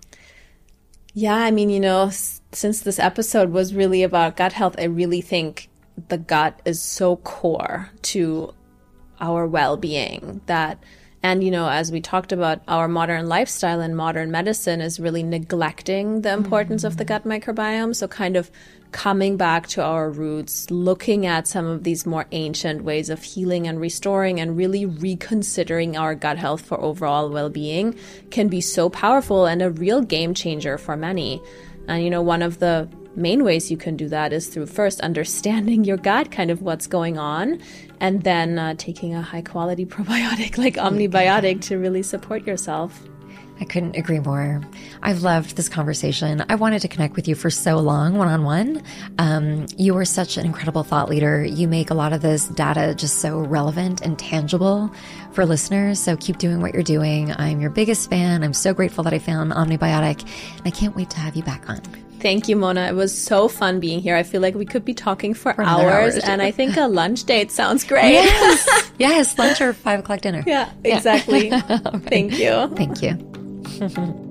Yeah, I mean, you know, s- since this episode was really about gut health, I really think the gut is so core to our well-being that, and, you know, as we talked about, our modern lifestyle and modern medicine is really neglecting the importance mm-hmm. of the gut microbiome. So kind of coming back to our roots, looking at some of these more ancient ways of healing and restoring and really reconsidering our gut health for overall well-being can be so powerful and a real game changer for many. And, you know, one of the main ways you can do that is through first understanding your gut, kind of what's going on, and then uh, taking a high quality probiotic like Omnibiotic to really support yourself. I couldn't agree more. I've loved this conversation. I wanted to connect with you for so long, one-on-one. Um, you are such an incredible thought leader. You make a lot of this data just so relevant and tangible for listeners. So keep doing what you're doing. I'm your biggest fan. I'm so grateful that I found Omnibiotic, and I can't wait to have you back on. Thank you, Mona. It was so fun being here. I feel like we could be talking for, for hours, hour and I think a lunch date sounds great. Yes, yes, lunch or five o'clock dinner. Yeah, exactly. Yeah. Thank you. Thank you.